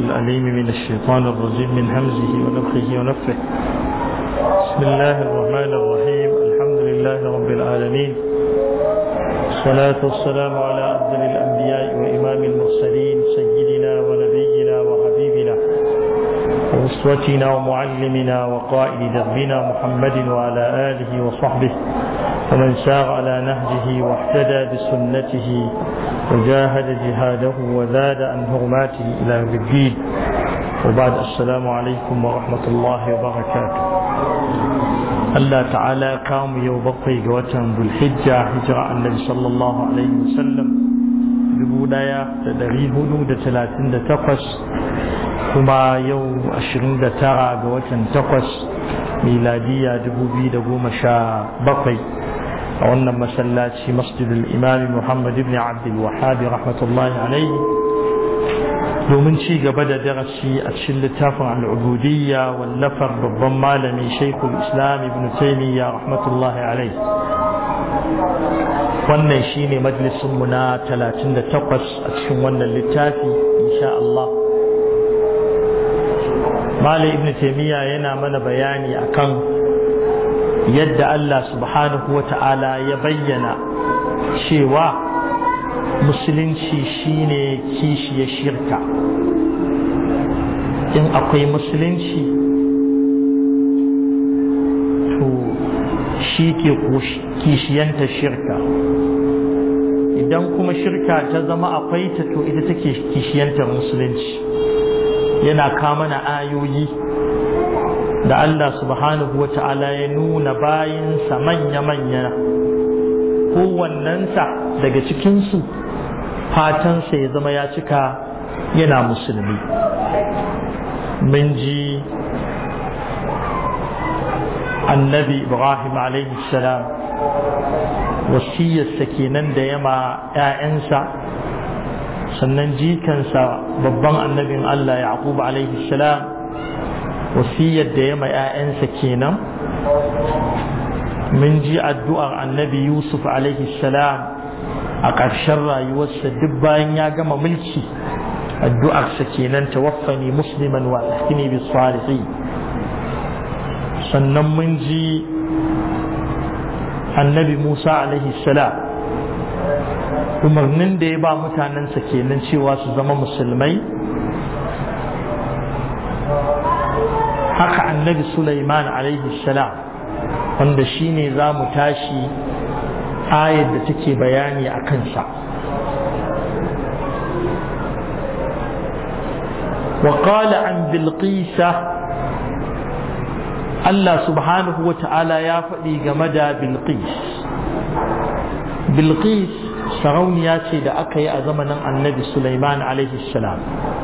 الأليم من الشيطان الرجيم من همزه ونفخه ونفخه. بسم الله الرحمن الرحيم. الحمد لله رب العالمين، الصلاة والسلام على أفضل الأنبياء وإمام المرسلين سيدنا ونبينا وحبيبنا وأسوتنا ومعلمنا وقائد دربنا محمد وعلى آله وصحبه ومن سار على نهجه واهتدى بسنته وجاهد جهاده وزاد عن حرماته إلى يوم الدين. وبعد، السلام عليكم ورحمة الله وبركاته. الله تعالى قام يوم بقي جواتن ذو الحجة هجرة النبي صلى الله عليه وسلم ببولايا تدريه نودة 38 كما يوم 29 جواتن تقص ميلادية 2017 a wannan masallaci masjidul imam Muhammad ibn Abdul Wahhab rahmatullahi alayhi domin ci gaba da darasi a cikin littafin al-ubudiyya wallafar babban malami Shaykhul Islam Ibn Taymiyyah rahmatullahi alayhi. Wannan shine majalisin mu na 38 a cikin wannan littafi insha Allah. Malam Ibn Taymiyyah yana mana bayani akan yadda Allah subhanahu wa ta'ala ya bayyana cewa musulunci shine kishiyar shirka. In akwai musulunci to shi ke kishiyanta shirka, idan kuma shirka ta zama akwai ta to ita take kishiyantar musulunci. Yana kama na ayoyi da Allah subhanahu wa ta'ala ya nuna bayinsa manya-manya, kowannensa daga cikinsu fatansa ya zama ya cika yana musulmi. Mun ji annabi Ibrahim alaihi salam wasiyarsa kenan da yama ‘ya'yansa, sannan jikansa babban annabin Allah Yaqub alaihi salam wasiyar da ya ma 'ya'yansa kenan. Mun ji addu'ar annabi Yusuf alaihi salam a ƙarshen rayuwarsa duk bayan ya gama mulki, addu'arsa kenan tawaffani musliman wa alhaqini bis salihin. Sannan mun ji annabi Musa alaihi salam umarnin da ya ba mutanensa kenan cewa su zama musulmai. Haka annabi Sulaiman alaihi salam, wanda shine za mu tashi ayar da take bayani a kansa. Wa qala an Bilqisa, Allah subhanahu wa ta'ala ya faɗi game da Bilqis. Bilqis sarauniya ce da aka yi a zamanin annabi Sulaiman alaihi salam.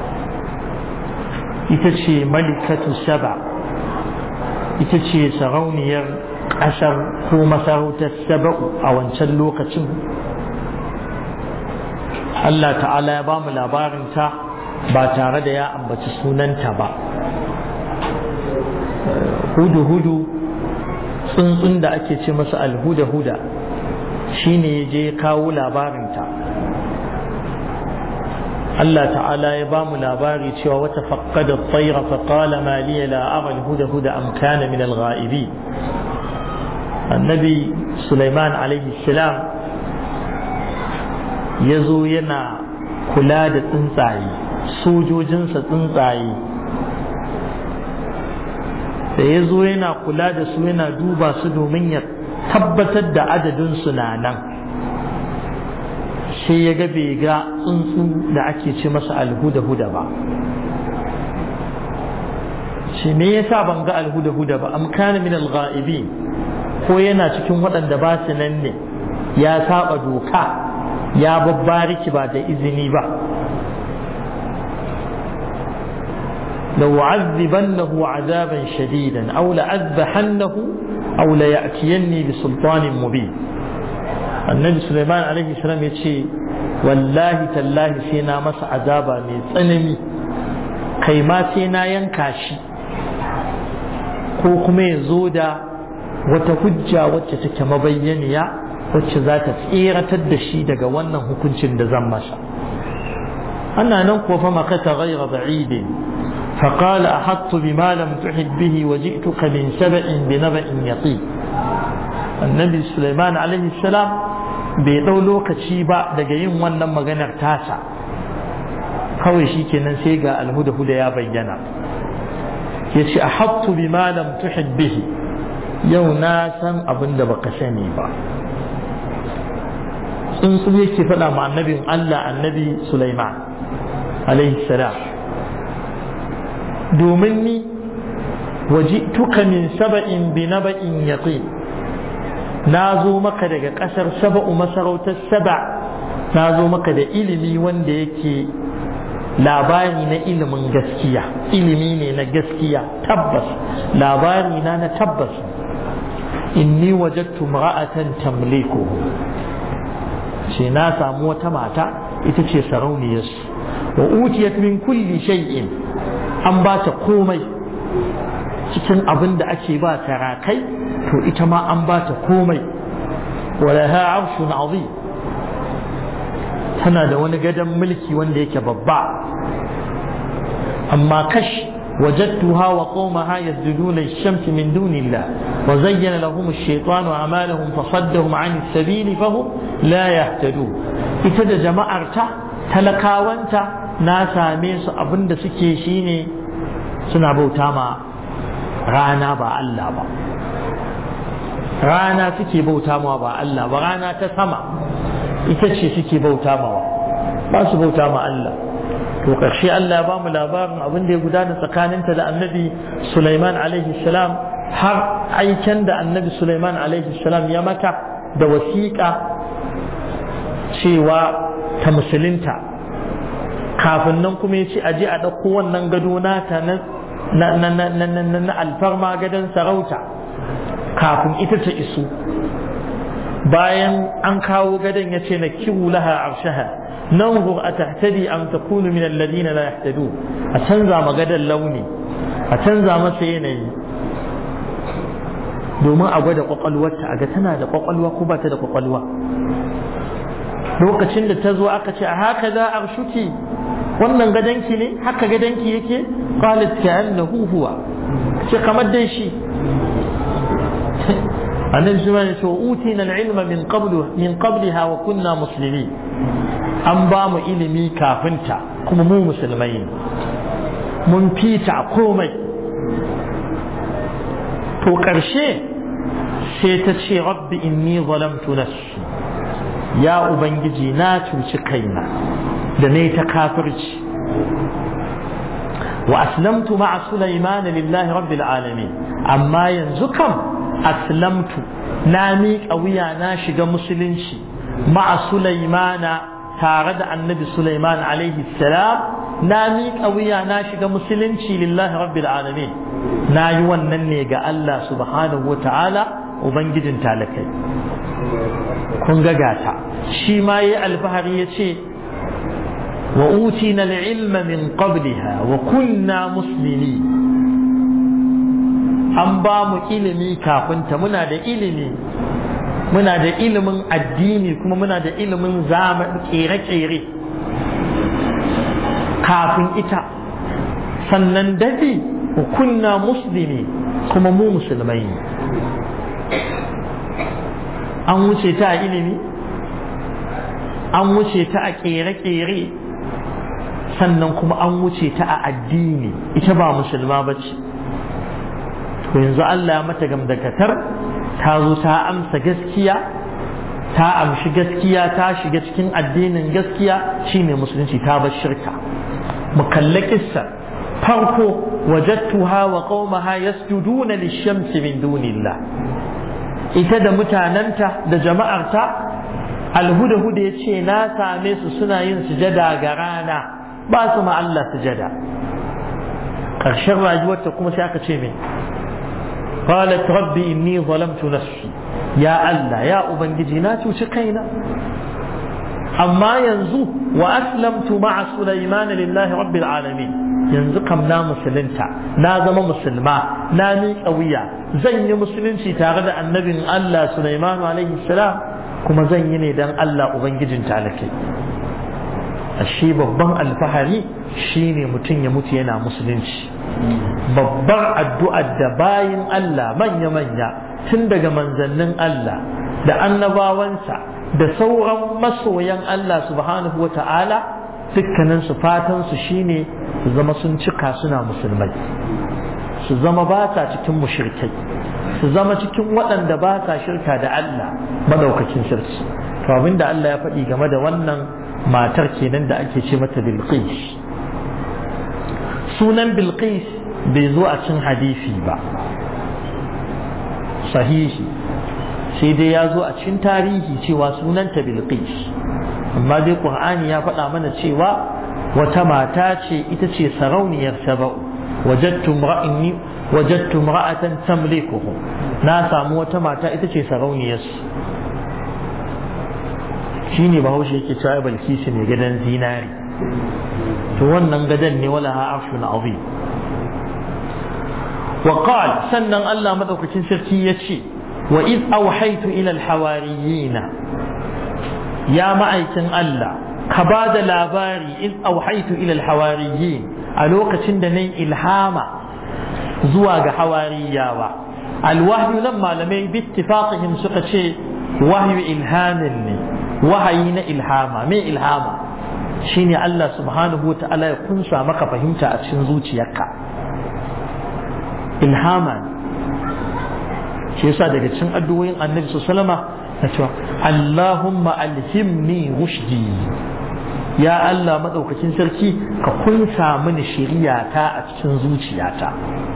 Ita ce malikatu saba, ita ce sarauniyar ƙasar ko masarautar saba'u a wancan lokacin. Allah ta'ala ya ba mu labarinta ba tare da ya ambaci sunanta ba. Hudu-hudu, tsuntsun da ake ce masa alhuda-huda, shine ya je kawo labarinta. Allah ta'ala ya ba mu labari cewa wata faqqada at-tayra fa qala ma li la ara al-huda am kana min al-ghaibi. Annabi Sulaiman alaihi salam yazo yana kula da tsuntsaye, sojojinsa tsuntsaye, da yazo yana kula da su yana duba su domin ya tabbatar da adadin su na nan. Sai ya ga bai ga tsuntsu da ake ce masa alhuda-huda ba. Shi me yasa ban ga alhuda-huda ba? Am kana min al-ghaibin, ko yana cikin waɗanda ba su nan ne, ya saba doka, ya babbariki ba da izini ba. لأعذبنه عذابا شديدا أو لأذبحنه أو ليأتيني بسلطان مبين. Annabi Sulaiman alaihi salam ya ce wallahi tallahi sai na masa azaba mai tsanani, kai ma sai na yanka shi, ko kuma ya zo da wata hujja wacce take mabayyaniya wacce za ta tseratar da shi daga wannan hukuncin da zan masa. أنا ننقف مكة غير بعيد فقال أحط بما لم تحط به وجئتك من سبأ بنبأ يقين. النبي سليمان عليه السلام بيدو لوكشي با daga yin wannan maganar tasa kawai shikenan sai ga alhuda ya bayyana yace ahattu bima lam tuhid bihi yau na san abinda baka sani ba. tsuntsu yake faɗa ma annabin Allah annabi Sulaiman alaihi salam domin ni waji'tuka min saba'in bi naba'in yaqin na zo maka daga ƙasar saba'u masarautar saba na zo maka da ilimi wanda yake labari na ilimin gaskiya ilimi ne na gaskiya tabbas labari na tabbas inni wajadtu mar'atan tamliku ce na samu wata mata ita ce sarauniyar wa utiyat min kulli shay'in an ba ta komai cikin abin da ake ba sarakai to ita ma an ba ta komai walaha arshun azim tana da wani gadon mulki wanda yake babba amma kash wajadtuha wa qaumaha yasjuduna lish-shamsi min dunillah wa zayyana lahum ash-shaytanu a'malahum fasaddahum 'ani as-sabili fahum la yahtadun. ita da jama'arta talakawanta na same su abinda suke shine suna bauta ma rana ba Allah ba rana suke bauta ma ba Allah ba rana ta sama ita ce suke bauta mawa ba su bauta ma Allah. to ƙarshe Allah ya ba mu labarin abin da ya gudana tsakaninta da annabi Sulaiman alaihi salam har aiken da annabi Sulaiman alaihi salam ya mata da wasiƙa cewa ta musulunta kafin nan kuma ya ce a je a ɗauko wannan gado nata na alfarma gadon sarauta kafin ita ta iso. bayan an kawo gadon ya ce na kiwu laha arshaha nanzur atahtadi am takunu min alladhina la yahtadun a canza ma gadon launi a canza masa yanayi domin a gwada kwakwalwarta a ga tana da kwakwalwa ko ba ta da kwakwalwa. lokacin da ta zo aka ce a haka za a arshuki wannan gadonki ne haka gadonki yake qalat ka'annahu huwa ce kamar dai shi annabi subhanahu wa ta'ala utina al-ilma min qabliha wa kunna muslimin an ba mu ilimi kafinta kuma mu musulmai ne mun fita komai. to karshe sai ta ce rabbi inni zalamtu nafsi ya ubangiji na cuci kaina da ne ta kafirci wa aslamtu ma'a sulaiman lillahi rabbil alamin amma yanzu kam aslamtu na miƙa wuya na shiga musulunci ma'a sulaimana tare da annabi Sulaiman alaihi salam na miƙa wuya na shiga musulunci lillahi rabbil alamin na yi wannan ne ga Allah subhanahu wa ta'ala ubangijin talakai. kun ga gata shi ma yayi alfahari yace wa utina al-ilma min qabliha wa kunna muslimin an ba mu ilimi kafinta muna da ilimi muna da ilimin addini kuma muna da ilimin zamani kere-kere kafin ita sannan dadi kunna muslimi kuma mu musulmai an wuce ta a ilimi an wuce ta a kere-kere sannan kuma an wuce ta a addini ita ba musulma bace. to yanzu Allah ya mata gamdakatar ta zo ta amsa gaskiya ta amshi gaskiya ta shiga cikin addinin gaskiya shine musulunci ta bar shirka. mu kalli kissa farko wajadtuha wa qaumaha yasjuduna lish-shamsi min dunillah ita da mutananta da jama'arta alhuda yace na same su suna yin sujada ga rana ba su ma Allah sujada. ƙarshen rayuwarta kuma sai aka ce mai قالت ربي إني ظلمت نفسي يا الله يا أبنجي لا تشقينا أما ينزو وأسلمت مع سليمان لله رب العالمين ينزو قمنا مسلمتا نازم مسلما نامي قوية زي مسلمتي تاغد النبي الله سليمان عليه السلام كما زيني دان الله أبنجي تعالك ashe babban alfahari shine mutum ya mutu yana musulunci. Babbar addu'ar da bayin Allah manya-manya tun daga manzannin Allah da annabawansa da sauran masoyan Allah subhanahu wa ta'ala dukkanin su fatan su shine su zama sun cika suna musulmai, su zama ba sa cikin mushrikai, su zama cikin waɗanda ba sa shirka da Allah madaukakin sarki. To abinda Allah ya faɗi game da wannan matar kenan da ake ce mata Bilqis. Sunan Bilqis bai zo a cikin hadisi ba sahihi, sai dai ya zo a cikin tarihi cewa sunanta Bilqis, amma dai Qur'ani ya faɗa mana cewa wata mata ce, ita ce sarauniyar Saba'u. wajadtu imra'atan tamlikuhum, na samu wata mata ita ce sarauniyar su. shine Bahaushe yake cewa Bilqis ne gadan zinari, to wannan gadan ne wala ha arshun azim. wa qala sannan Allah madaukakin sarki yace wa iz awhaytu ila al-hawariyina, ya ma'aikin Allah ka ba da labari iz awhaytu ila al-hawariyin, a lokacin da nayi ilhama zuwa ga hawariyawa. Al-wahyu nan malamai bi ittifaqihim suka ce wahyu ilhamin ne, wahayi na ilhama. Me ilhama? shine Allah subhanahu wa ta'ala ya kunsa maka fahimta a cikin zuciyarka. Ilhama shi yasa daga cikin addu'o'in Annabi sallallahu alaihi wasallam na cewa Allahumma alhimni rushdi, ya Allah madaukakin sarki ka kunsa mini shiriyata a cikin zuciyata,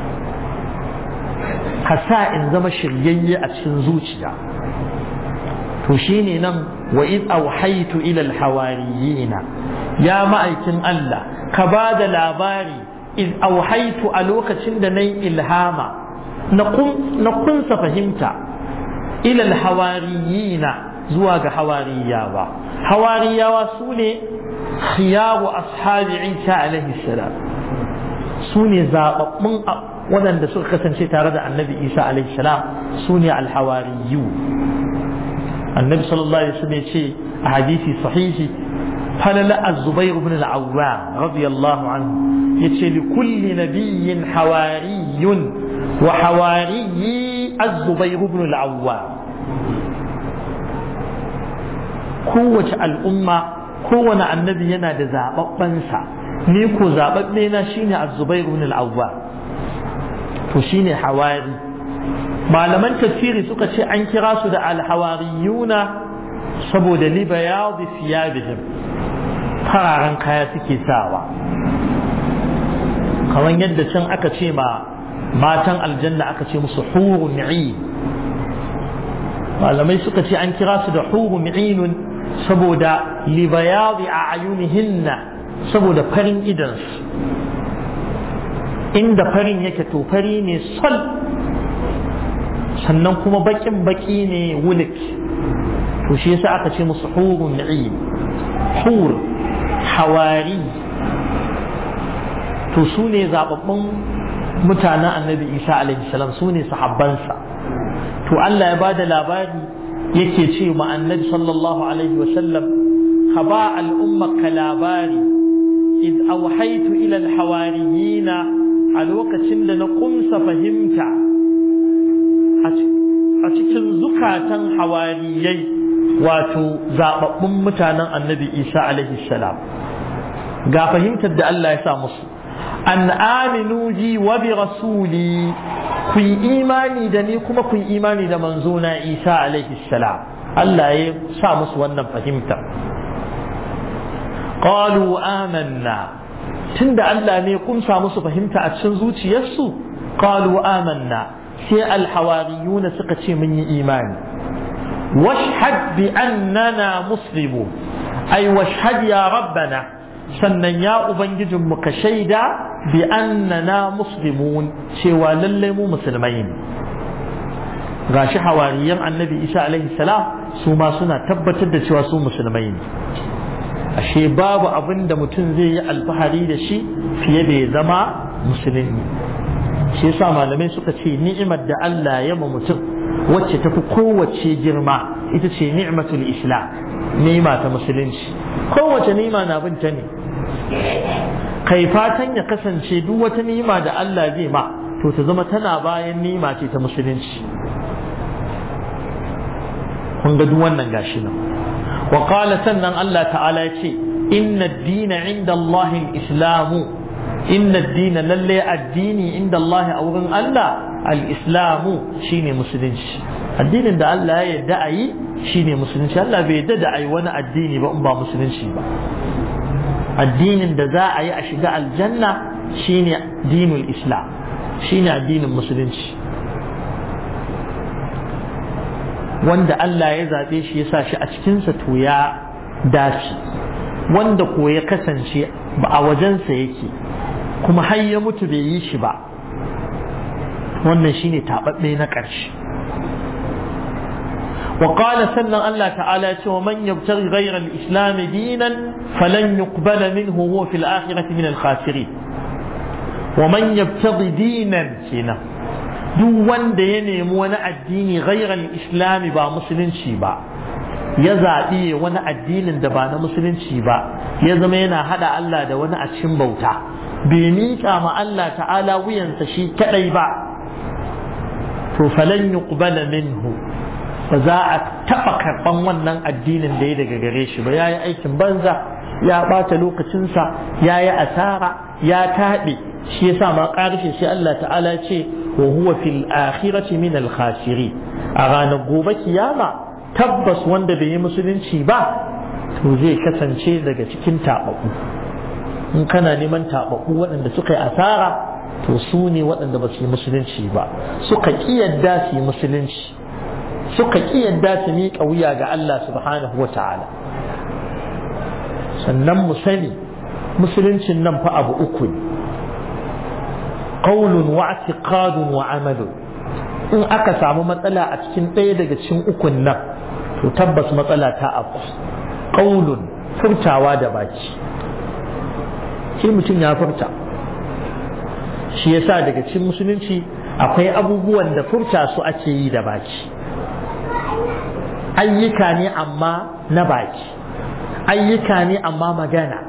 ka sa in zama shiryayye a cikin zuciya. to shine nan wa id awhaytu ila alhawariyina, ya ma'aikin Allah ka ba da labari id awhaytu a lokacin da nayi ilhama na kunsa fahimta ila alhawariyina zuwa ga hawariyawa. Hawariyawa sune khiyaru ashabi Isa alaihi salam, sune zababbun waɗanda suka kasance tare da Annabi Isa alaihi salam, sune alhawariyu. Annabi sallallahu alaihi wasallam yace a hadisi sahihi falala az-Zubair ibn al-Awwam radiyallahu anhu yace li kulli nabiyyin hawariyun wa hawariyi az-Zubair ibn al-Awwam. kowace al'umma kowane annabi yana da zababbansa, ni ko zababbe na shine az-Zubair ibn al-Awwam, to shine hawari. malaman tafsiri suka ce an kira su da al-hawariyuna saboda li bayadi thiyabihim, fararen kaya suke sawa, kamar yadda can aka ce ma matan aljanna aka ce musu hurun 'ain. malamai suka ce an kira su da hurun 'ainun saboda li bayadi a'yunihinna, saboda farin idansu, inda farin yake to fari ne sol, sannan kuma bakin baki ne wulik, to shi yasa aka ce musu hurun 'ain. hur hawari to su ne zababbun mutanen Annabi Isa alaihi salam, su ne sahabbansa. to Allah ya bada labari yake ce ma Annabi sallallahu alaihi wasallam ka ba al'ummaka labari id awhaytu ila alhawariyina, a lokacin da na kumsa fahimta a cikin zukatan hawariyai, wato zababbun mutanen Annabi Isa alaihi salam. ga fahimtar da Allah ya sa musu, an aminu ji wa bi rasuli, ku yi imani da ni kuma ku yi imani da manzona Isa alaihi salam. Allah ya sa musu wannan fahimta. qalu amanna, tunda Allah ne kun sa musu fahimta a cikin zuciyarsu, qalu amanna, sai alhawariyuna suka ce mun yi imani. washhad bi annana muslimun, ay washhad ya rabbana, sannan ya ubangijinmu ka shaida bi annana muslimun, cewa lallai mu musulmai ne. gashi hawariyan Annabi Isa alaihi salam su ma suna tabbatar da cewa su musulmai ne. ashe babu abin da mutum zai yi alfahari da shi fiye da ya zama musulmi. shi yasa malamai suka ce ni'imar da Allah ya ma mutum wacce tafi kowace girma ita ce ni'matul islam, ni'ima ta musulunci, kowace ni'ima na bin ta ne. Kai fatan ya kasance duk wata ni'ima da Allah zai ma to ta zama tana bayan ni'ima ce ta musulunci. kun ga duk wannan gashi nan. Wa qala sannan Allah ta'ala ya ce inna ad-dina 'inda Allah al-islamu, inna ad-dina lalle addini inda Allah a wurin Allah al-islamu shine musulunci. Addinin da Allah ya yarda a yi shine musulunci. Allah bai yarda da a yi wani addini ba in ba musulunci ba. Addinin da za a yi a shiga aljanna shine dinul islam, shine addinin musulunci, wanda Allah ya zaɓe shi ya sa shi a cikinsa to ya dace. Wanda ko ya kasance ba a wajensa yake kuma har ya mutu bai yi shi ba, wannan shine taɓaɓɓe na ƙarshe. وقال سنة الله تعالى ومن يبتغي غير الإسلام دينا فلن يقبل منه وهو في الآخرة من الخاسرين. ومن يبتغي دينا سنة duk wanda ya nemi wani addini ghairal islami ba musulunci ba, ya zaɓi wani addinin da ba na musulunci ba, ya zama yana hada Allah da wani a cikin bauta, bai miƙa ma Allah ta'ala wuyansa shi kadai ba, to falan yuqbala minhu, ba za a taɓa karɓan wannan addinin da ya daga gare shi ba. Ya yi aikin banza, ya ɓata lokacinsa, ya yi asara, ya taɓe. Shi yasa ma ƙarshe sai Allah ta'ala ce wa huwa fil akhirati min al khasiri, a ranar gobe kiyama tabbas wanda bai yi musulunci ba to zai kasance daga cikin taɓaɓɓu. In kana neman taɓaɓɓu waɗanda suka yi asara to su ne waɗanda ba su yi musulunci ba, suka ƙi yadda su yi musulunci, suka ƙi yadda su miƙa wuya ga Allah subhanahu wa ta'ala. Sannan mu sani musuluncin nan fa abu uku ne, qaulun wa i'tiqadun wa amalun. In aka samu matsala a cikin ɗaya daga cikin ukun nan to tabbas matsala ta abu. Qaulun, furtawa da baki, shi mutum ya furta. Shi yasa daga cikin musulunci akwai abubuwan da furta su ake yi da baki, ayyuka ne amma na baki, ayyuka ne amma magana.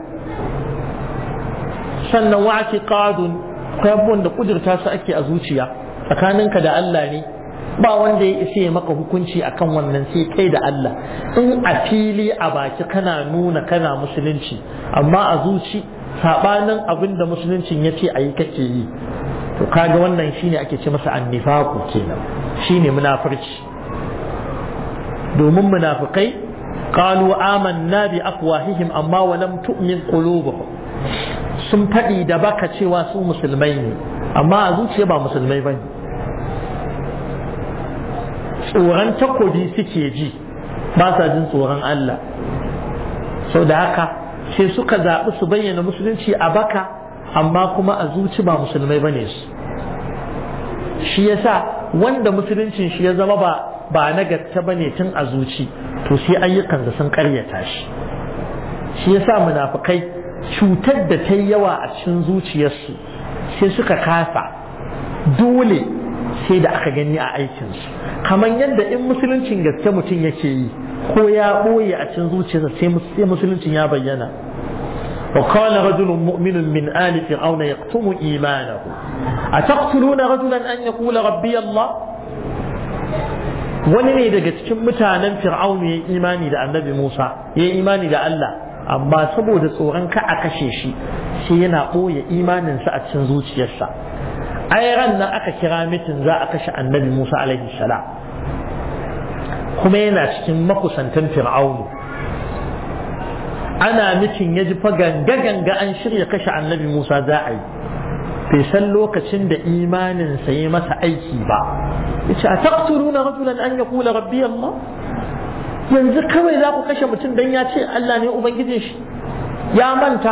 Sannan wa i'tiqadun, akwai abubuwan da kudurta su ake a zuciya, tsakaninka da Allah ne, ba wanda ya isa ya maka hukunci akan wannan sai kai da Allah. In a fili a baki kana nuna kana musulunci, amma a zuci sabanin abin da musuluncin ya ce a yi kake yi, to kaga wannan shine ake ce masa annifaku kenan, shine munafurci. Domin munafikai qalu amanna bi afwahihim amma wa lam tu'min qulubuhum, sun faɗi da baka cewa su musulmai ne amma a zuciya ba musulmai bane. Tsoron takobi suke ji, ba sa jin tsoron Allah. Sau da haka sai suka zaɓi su bayyana musulunci a baka amma kuma a zuci ba musulmai bane su. Shi yasa wanda musuluncin shi ya zama ba na gaske bane tun a zuci, to sai ayyukansa sun karyata shi. Shi yasa munafikai cutar da ta yi yawa a cikin zuciyarsu sai suka kasa, dole sai da aka gani a aikinsu. Kamar yadda in musuluncin gaske mutum yake yi ko ya ɓoye a cikin zuciyarsa sai musuluncin ya bayyana. وقال رجل مؤمن من آل فرعون يقتم إيمانه أتقتلون رجلا أن يقول ربي الله. wani ne daga cikin mutanen fir'aunu ya imani da annabi Musa, ya imani da Allah, amma saboda tsoron ka a kashe shi sai yana ɓoye imaninsa a cikin zuciyarsa. Ai ran nan aka kira mitin za a kashe annabi Musa alaihi salam, kuma yana cikin makusantan fir'aunu. Ana mitin ya ji fa ganga an shirya kashe annabi Musa za a yi, bai san lokacin da imaninsa ya masa aiki ba. Yace a taqtuluna rajulan an yaqula rabbi Allah, yanzu kawai za ku kashe mutum dan ya ce Allah ne ubangijin shi, ya manta.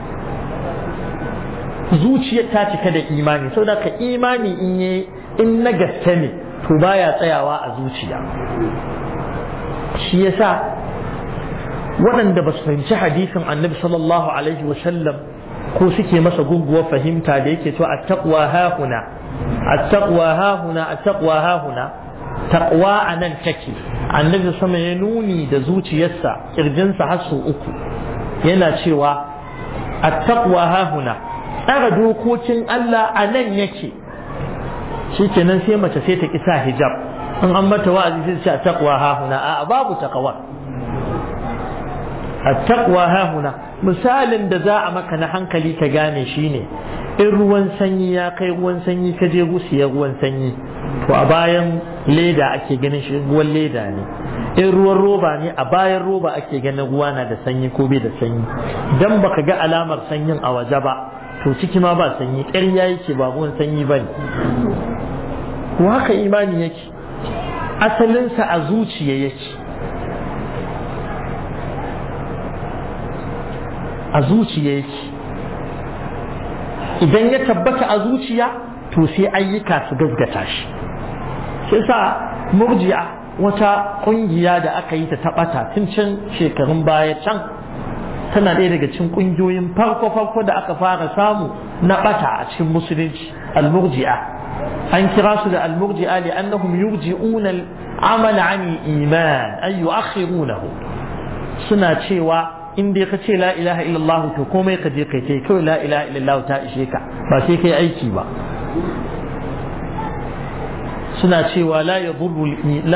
Zuciyar ta cika da imani, saboda ka imani in na gaske ne to baya tsayawa a zuciya. Shi yasa waɗanda ba su fahimci hadisin annabi sallallahu alaihi wasallam ko suke masa gunguwar fahimta da yake cewa attaqwa hahuna, attaqwa hahuna, attaqwa hahuna, taqwa anan take annabi sama ya nuni da zuciyarsa kirjinsa har sau uku yana cewa at-taqwa hahuna tsara dokokin Allah anan yake shikenan sai mace sai ta kisa hijab in an mata wa'azi sai ce at-taqwa hahuna a babu taqwa at-taqwa hahuna misalin da za a maka na hankali ka gane shine in ruwan sanyi ya kai ruwan sanyi ka je gusiyar ruwan sanyi to a bayan leda ake ganin shi ruwan leda ne in ruwan roba ne a bayan roba ake ganin ruwa na da sanyi ko bai da sanyi dan baka ga alamar sanyin a waje ba to ciki ma ba sanyi ƙarya yake ba ruwan sanyi bane ko haka imani yake asalinsa a zuciya yake a zuciya yake idan ya tabbata a zuciya to sai ayyuka su gaskata shi sai sa murji'a wata kungiya da aka yi ta tabata tun can shekarun baya can tana ɗaya daga cikin kungiyoyin farko da aka fara samu na bata a cikin musulunci al-murji'a an kira su da al-murji'a li'annahum yurji'una al-amala 'an al-iman ay yu'akhirunahu suna cewa in dai ka ce la ilaha illallah to komai ka je kai tai kawai la ilaha illallah ta ishe ka ba sai kai aiki ba suna cewa la yadurru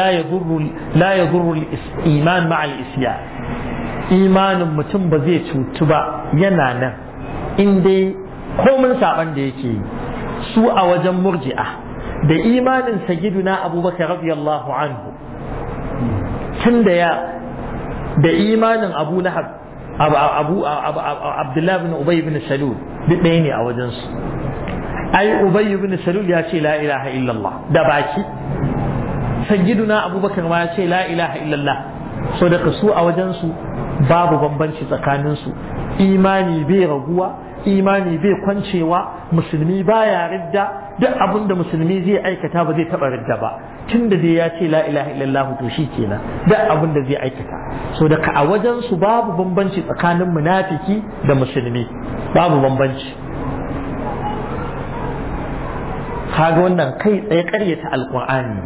al-iman ma'a al-isyan imanin mutum ba zai cutu ba yana nan in dai komai saban da yake yi su a wajen murji'a da imanin sayyiduna abubakar radiyallahu anhu tun da imanin abu lahab Abdullahi bin Ubay bin Salul duk ɗaya ne a wajensu ai Ubay bin Salul ya ce la ilaha illallah da baki sayyiduna Abubakar ma ya ce la ilaha illallah so daga su a wajensu babu bambanci tsakaninsu imani bai raguwa imani bai kwancewa musulmi baya ridda duk abin da musulmi zai aikata ba zai taba ridda ba tunda dai ya ce la ilaha illallah to shi kenan duk abin da zai aikata so daga a wajen su babu bambanci tsakanin munafiki da musulmi babu bambanci kaga wannan kai tsaye karyata alqur'ani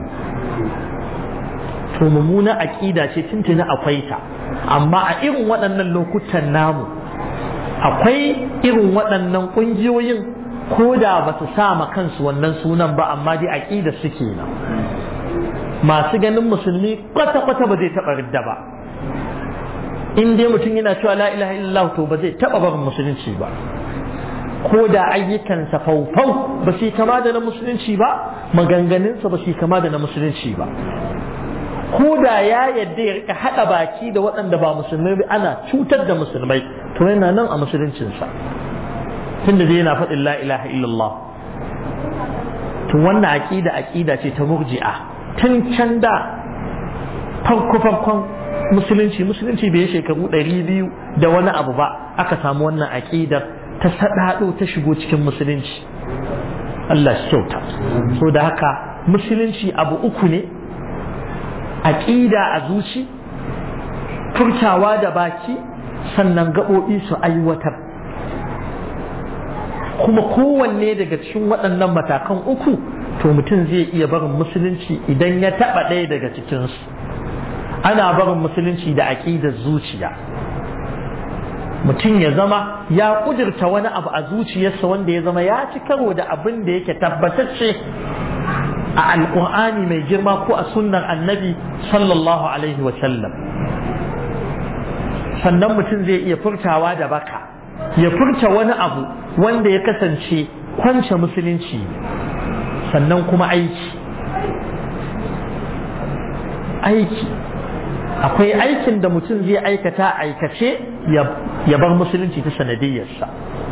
to mummuna aqida ce tuntuna akwai ta amma a irin waɗannan lokutan namu akwai irin waɗannan ƙungiyoyin ko da ba su sama kansu wannan sunan ba amma dai aƙida suke nan masu ganin musulmi kwata-kwata ba zai taɓa ridda ba in dai mutum yana cewa la ilaha illallah to ba zai taɓa barin musulunci ba ko da ayyukansa faufau ba su kama da na musulunci ba maganganunsa ba su kama da na musulunci ba ko da ya yadda ya rika haɗa baki da waɗanda ba musulmai ba ana cutar da musulmai to yana nan a musuluncinsa tunda dai yana faɗin la ilaha illallah to wannan aƙida ce ta murji'a tun can da farkon musulunci bai shekaru 200 da wani abu ba aka samu wannan aƙidar ta saɗaɗo ta shigo cikin musulunci Allah shi kyauta so da haka musulunci abu uku ne aƙida a zuci furtawa da baki sannan gaɓoɓi su aiwatar kuma kowanne daga cikin waɗannan matakan uku to mutum zai iya barin musulunci idan ya taɓa ɗaya daga cikinsu ana barin musulunci da aƙidar zuciya mutum ya zama ya ƙudurta wani abu a zuciyarsa wanda ya zama ya ci karo da abin da yake tabbatacce a alƙur'ani mai girma ko a sunnar annabi sallallahu alaihi wa sallam sannan mutum zai iya furtawa da baka ya furta wani abu wanda ya kasance kwance musulunci sannan kuma aiki akwai aikin da mutum zai aikata aikace ya bar musulunci ta sanadiyyarsa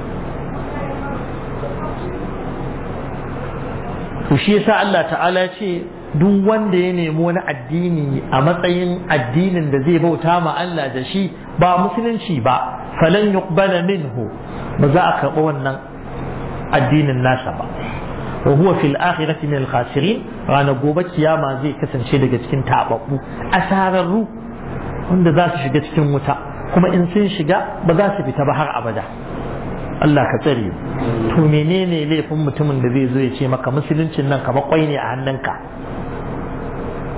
to shi yasa Allah ta'ala ce duk wanda ya nemi wani addini a matsayin addinin da zai bauta ma Allah da shi ba musulunci ba falan yuqbala minhu ba za a karɓi wannan addinin nasa ba wa huwa fil akhirati min al khasirin ranar gobe kiyama zai kasance daga cikin tababbu asararru wanda za su shiga cikin wuta kuma in sun shiga ba za su fita ba har abada Allah ka tsare to menene laifin mutumin da zai zo ya ce maka musuluncin nan kamar kwai ne a hannunka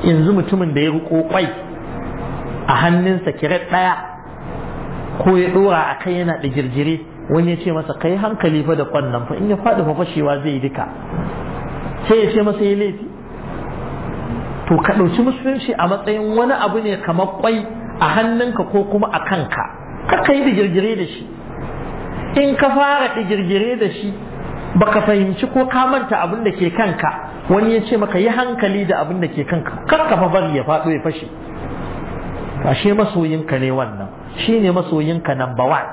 yanzu mutumin da ya riko kwai a hannunsa kiret ɗaya ko ya ɗora a kai yana da girgire, wani ya ce masa kai hankali fa da kwan nan fa in ya faɗi fa fashewa zai duka, sai ya ce masa ya laifi? To ka ɗauki musulunci a matsayin wani abu ne kamar kwai a hannunka ko kuma a kanka, ka yi da girgire da shi. In ka fara da girgire da shi baka fahimci ko ka manta abin da ke kanka, wani ya ce maka yi hankali da abin da ke kanka, kar ka fa bari ya faɗo ya fashe. Ashe masoyinka ne wannan, shine masoyinka number one,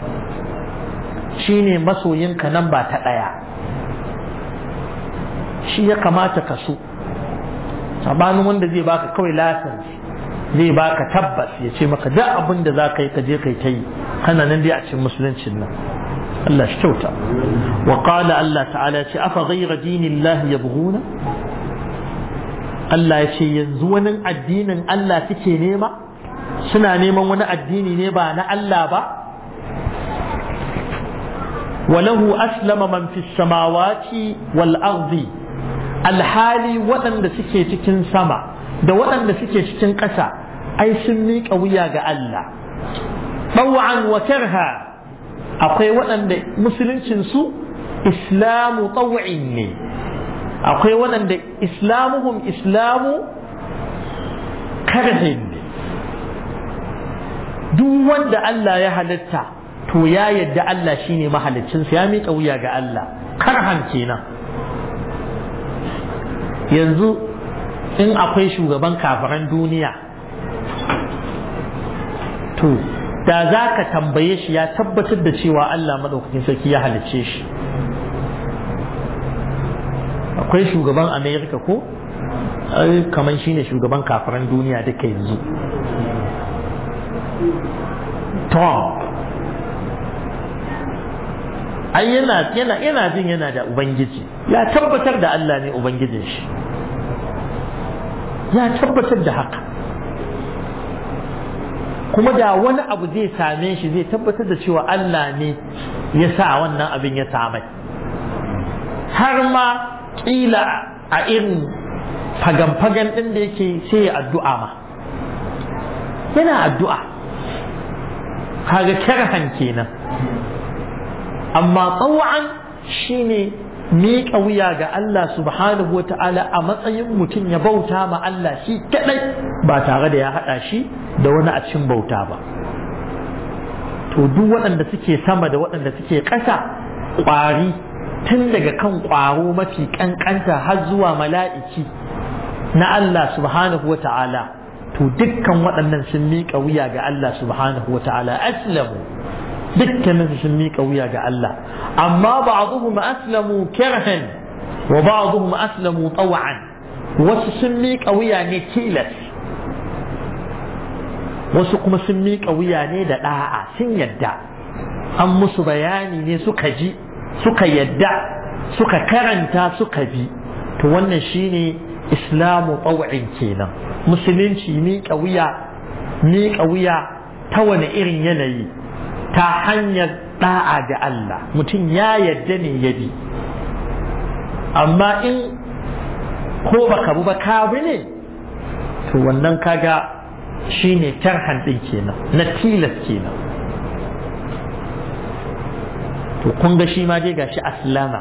shine masoyinka number ta ɗaya, shi ya kamata ka so. Sabanin wanda zai baka kawai lasanci, zai baka tabbas ya ce maka da abin da za ka yi ka je kai ta yi, kana nan dai a cikin musuluncin nan. Allah shi kyauta. Wa qala Allah ta'ala ce afa ghayra dinillahi yabghuna, Allah ya ce yanzu wani addinin Allah suke nema, suna neman wani addini ne ba na Allah ba. Walahu aslama man fis samawati wal ardi, alhali waɗanda suke cikin sama da waɗanda suke cikin ƙasa ai sun miƙa wuya ga Allah ɗau'an wa karha. Akwai waɗanda musuluncinsu islamu ɗau'in ne, akwai waɗanda islamuhum islamu karhin ne. Duk wanda Allah ya halitta to ya yadda Allah shine mahaliccinsa, ya miƙa wuya ga Allah, karhan kenan. Yanzu in akwai shugaban kafiran duniya, to da za ka tambaye shi ya tabbatar da cewa Allah maɗaukakin sarki ya halicce shi. Akwai shugaban Amerika ko kamar shi ne shugaban kafiran duniya duka yanzu, Trump. Ai yana jin yana da ubangiji, ya tabbatar da Allah ne ubangijin shi, ya tabbatar da haka. Kuma da wani abu zai same shi zai tabbatar da cewa Allah ne ya sa wannan abin ya samai. Har ma kila a irin fagan-fagan ɗin da yake sai ya addu'a ma, yana addu'a, kaga karhan kenan. Amma tsawon shi ne miƙa wuya ga Allah subhanahu wa ta'ala a matsayin mutum ya bauta ma Allah shi kaɗai ba tare da ya haɗa shi da wani a cikin bauta ba. To duk waɗanda suke sama da waɗanda suke ƙasa, ƙwari tun daga kan ƙwaro mafi ƙanƙanta har zuwa mala'iki na Allah subhanahu wa ta'ala, to dukkan waɗannan sun miƙa wuya ga Allah subhanahu wa ta'ala, aslamu. dukkanin sun miƙa wuya ga Allah, amma ba'dhum aslamu karhan wa ba'dhum aslamu taw'an. Wasu sun miƙa wuya ne tilas, wasu kuma sun miƙa wuya ne da da'a, sun yadda an musu bayani ne suka ji, suka yadda, suka karanta, suka bi. To wannan shine islamu taw'in kenan, musulunci miƙa wuya ta wani irin yanayi, ta hanyar da'a ga Allah, mutum ya yadda ne ya bi. Amma in ko baka bu ba ka bi ne, to wannan kaga shine karhan din kenan, na tilas kenan. To kun ga shi ma dai gashi aslama.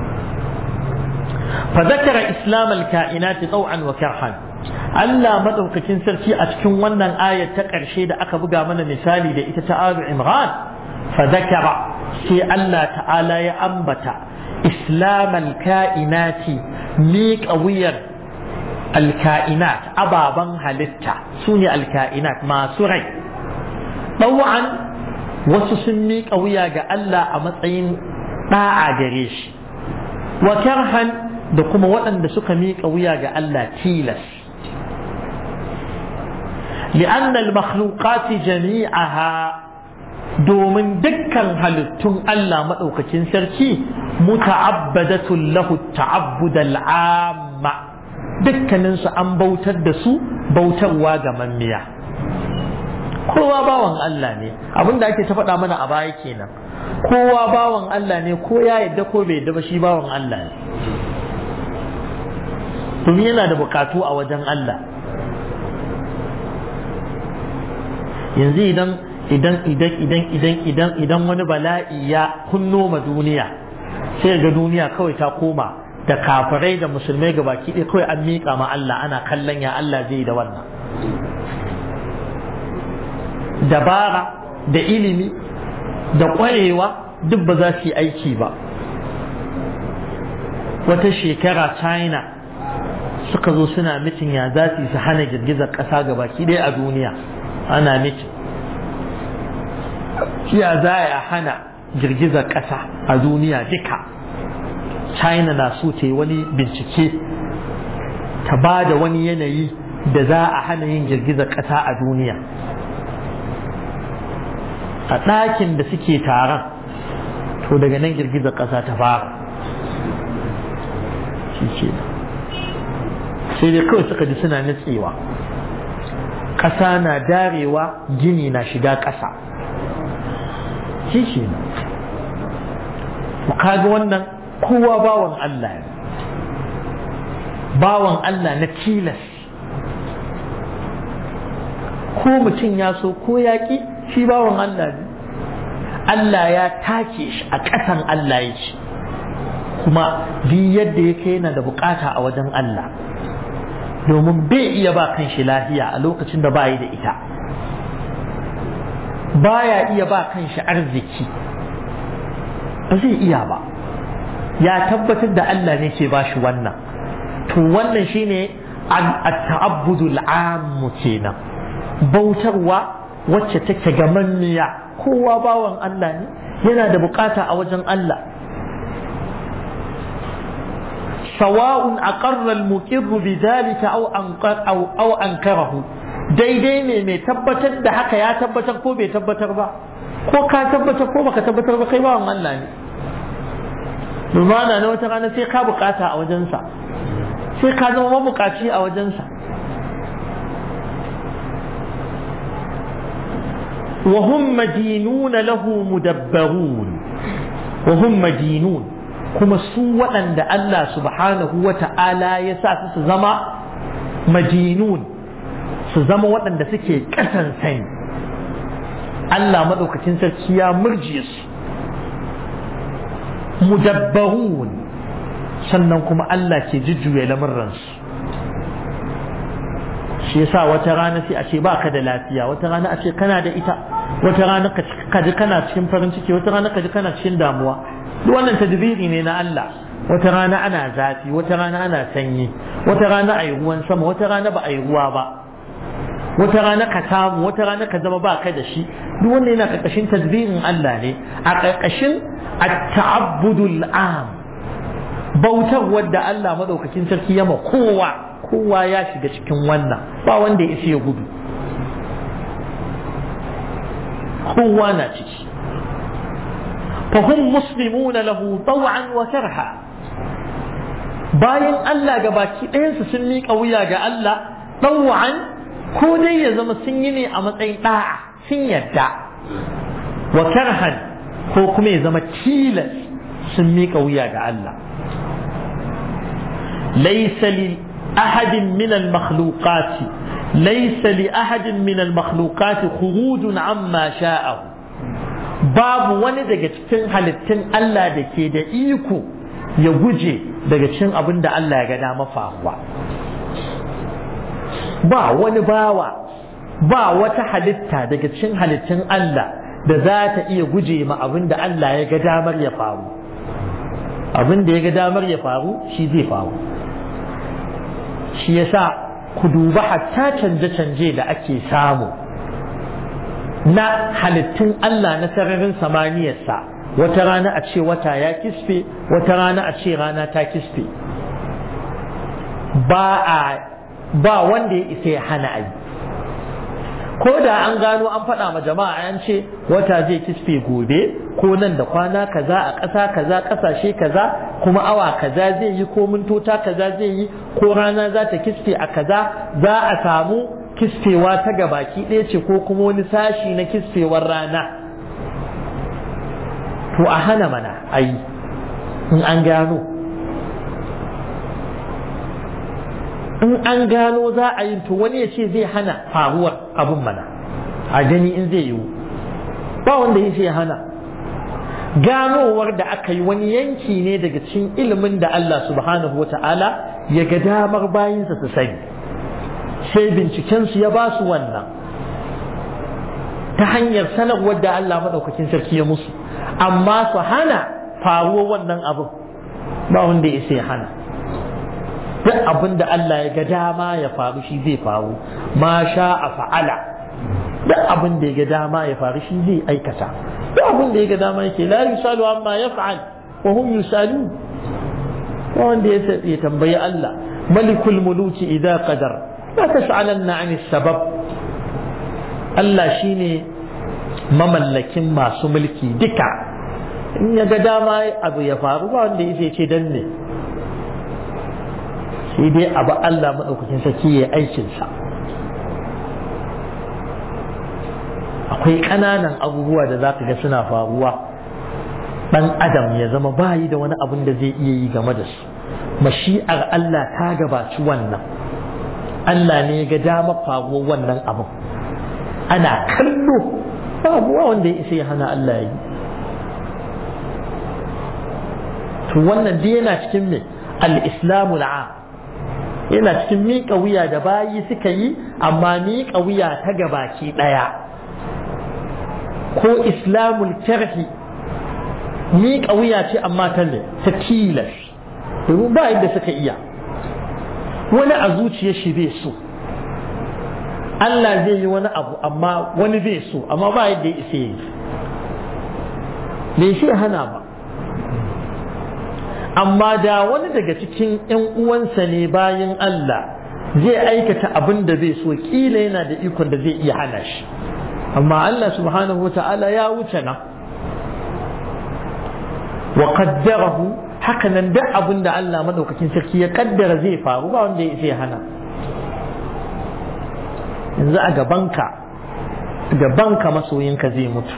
Fa zakara islam al-ka'inati taw'an wa karhan. Allah madaukakin sarki a cikin wannan ayat ta ƙarshe da aka buga mana misali da ita ta Ali Imran, fa zakara sai Allah ta'ala ya ambata islam al-ka'inati, miƙa wuyar al-ka'inat, ababan halitta sune al-ka'inat masu rai, ɗau'an wasu sun miƙa wuya ga Allah a matsayin ɗa'a gare shi, wa karhan da kuma waɗanda suka miƙa wuya ga Allah tilas. لأن المخلوقات جميعها domin dukkan halittun Allah maɗaukakin sarki muta'abbadatun lahu ta'abbud al'amma, dukkaninsu an bautar da su bautarwa ga mammiya. Kowa bawan Allah ne, abinda ake ta faɗa mana a baya kenan. Kowa bawan Allah ne, ko ya yadda ko bai yadda ba, shi bawan Allah ne. Domin yana da bukatu a wajen Allah. yanzu idan wani bala'i ya kunno ma duniya sai ga duniya kawai ta koma da kafirai da musulmai gabaki ɗaya kawai an miƙa ma Allah ana kallon ya Allah zai da wannan dabara da ilimi da ƙwarewa duk ba za su yi aiki ba. Wata shekara China suka zo suna mitin ya za su hana girgizar ƙasa gabaki ɗaya a duniya ana mitin ya za a hana girgizar ƙasa a duniya duka. China na so ta yi wani bincike ta ba da wani yanayi da za a hana yin girgizar ƙasa a duniya. A ɗakin da suke taron to daga nan girgizar ƙasa ta fara shi ke sai dai kawai suka ji suna nutsewa, ƙasa na darewa, gini na shiga ƙasa shi ke ku kaga wannan kowa bawan Allah ne, bawan Allah na tilas, ko mutum ya so ko yaƙi shi bawan Allah ne. Allah ya take shi a ƙasan Allah ya ce kuma duk yadda yake yana da bukata a wajen Allah domin bai iya ba kanshi lafiya a lokacin da bayi da ita, baya iya ba kanshi arziki, ba zai iya ba, ya tabbatar da Allah ne ke bashi wannan. To wannan shine at-ta'abbudul 'am kenan, bautarwa wacce take gamanniya, kowa bawan Allah ne yana da bukata a wajen Allah. sawa'un aqarra al-muqirru bidhalika aw ankarahu, daidai ne mai tabbatar da haka ya tabbatar ko bai tabbatar ba, ko ka tabbatar ko baka tabbatar ba, kai bawan Allah ne. Lumana na wata rana sai ka bukata a wajensa, sai ka zama mabukaci a wajensa. وهم مدينون له مدبرون وهم مدينون كما سوى أن الله سبحانه وتعالى يساس سزما مدينون سزما وأن سكي كسن سين الله مدوك تنسل كيا مرجس مدبرون سننكم الله تججو إلى مرنس shi yasa wata rana sai a ce baka da lafiya, wata rana a ce kana da ita, wata rana ka ji kana cikin farin ciki, wata rana ka ji kana cikin damuwa. Duk wannan tadbiri ne na Allah. Wata rana ana zafi, wata rana ana sanyi, wata rana ayi ruwan sama, wata rana ba ayi ruwa ba, wata rana ka samu, wata rana ka zama baka da shi. Duk wannan yana karkashin tadbirin Allah ne, a karkashin at-ta'abbudul 'am, bautar wadda Allah madaukakin sarki ya ma kowa ya shiga cikin wannan, ba wanda ya ya gudu, kowa na ciki. fahim muslimuna lahu taw'an wa karha, bayan Allah ga baki ɗayansu sun miƙa wuya ga Allah taw'an, ko dai ya zama sun yi ne a matsayin ɗa'a sun yadda, wa karhan ko kuma ya zama tilas sun miƙa wuya ga Allah. laysa li أحد من المخلوقات ليس لأحد من المخلوقات خروج عما شاءه، باب wani daga cikin halittun Allah da ke da iko ya guje daga cikin abin da Allah ya ga dama faruwa. Ba wani bawa, ba wata halitta daga cikin halittun Allah da za ta iya guje ma abin da Allah ya ga damar ya faru. Abin da ya ga damar ya faru shi zai faru. Shi yasa ku duba hatta canje-canje da ake samu na halittun Allah na sararin samaniyarsa, wata rana a ce wata ya kisfe, wata rana a ce rana ta kisfe, ba wanda ya isa ya hana ayi. Ko da an gano an faɗa ma jama'a an ce wata zai kisfe gobe ko nan da kwana kaza a ƙasa kaza ƙasashe kaza kuma awa kaza zai yi ko mintota kaza zai yi ko rana za ta kisfe a kaza, za a samu kisfewa ta gabaki ɗaya ce ko kuma wani sashi na kisfewar rana, to a hana mana ayi in an gano. In an gano za a yi, to wani ya ce zai hana faruwar abun mana, a gani in zai yiwu, ba wanda ya ce hana. Ganowar da aka yi wani yanki ne daga cikin ilimin da Allah subhanahu wa ta'ala ya ga damar bayinsa su sani, sai bincikensu ya ba su wannan ta hanyar sanarwar da Allah maɗaukakin sarki ya musu, amma su hana faruwar wannan abin ba wanda ya sai hana. duk abin da Allah ya ga dama ya faru shi zai faru, ma sha a fa'ala. duk abin da ya ga dama ya faru shi zai aikata, duk abin da ya ga dama yake la yusalu amma yaf'al wa hum yusalu. wanda ya tambayi Allah malikul muluki idza qadar la tas'alanna 'ani sabab. Allah shine mamallakin masu mulki duka, in ya ga dama abu ya faru ba wanda ya ce dan ne, sai dai abu Allah maɗaukakin sarki ya aikinsa. akwai ƙananan abubuwa da za ka ga suna faruwa, ɗan adam ya zama bayi da wani abin da zai iya yi game da su. Mashi'ar Allah ta gabaci wannan, Allah ne ya ga damar faruwar wannan abin, ana kallo babu wanda ya isa ya hana Allah ya yi. to wannan dai yana cikin me al-islamu al-'am, yana cikin miƙa wuya da bayi suka yi, amma miƙa wuya ta gabaki ɗaya, ko islamul karhi, miƙa wuya ce amma ta tilas, domin ba yadda suka iya. wani a zuciyar shi bai so, Allah zai yi wani abu amma wani bai so, amma ba yadda ya isa yi, bai shi hana ba. amma da wani daga cikin ‘yan uwansa ne bayan Allah zai aikata abin da bai so, kila yana da ikon da zai iya hana shi, amma Allah subhanahu wa ta'ala ya wuce nan. wa qaddarahu, haka nan duk abin da Allah madaukakin sarki ya kaddara zai faru ba wanda ya sai hana. yanzu a gabanka masoyinka zai mutu,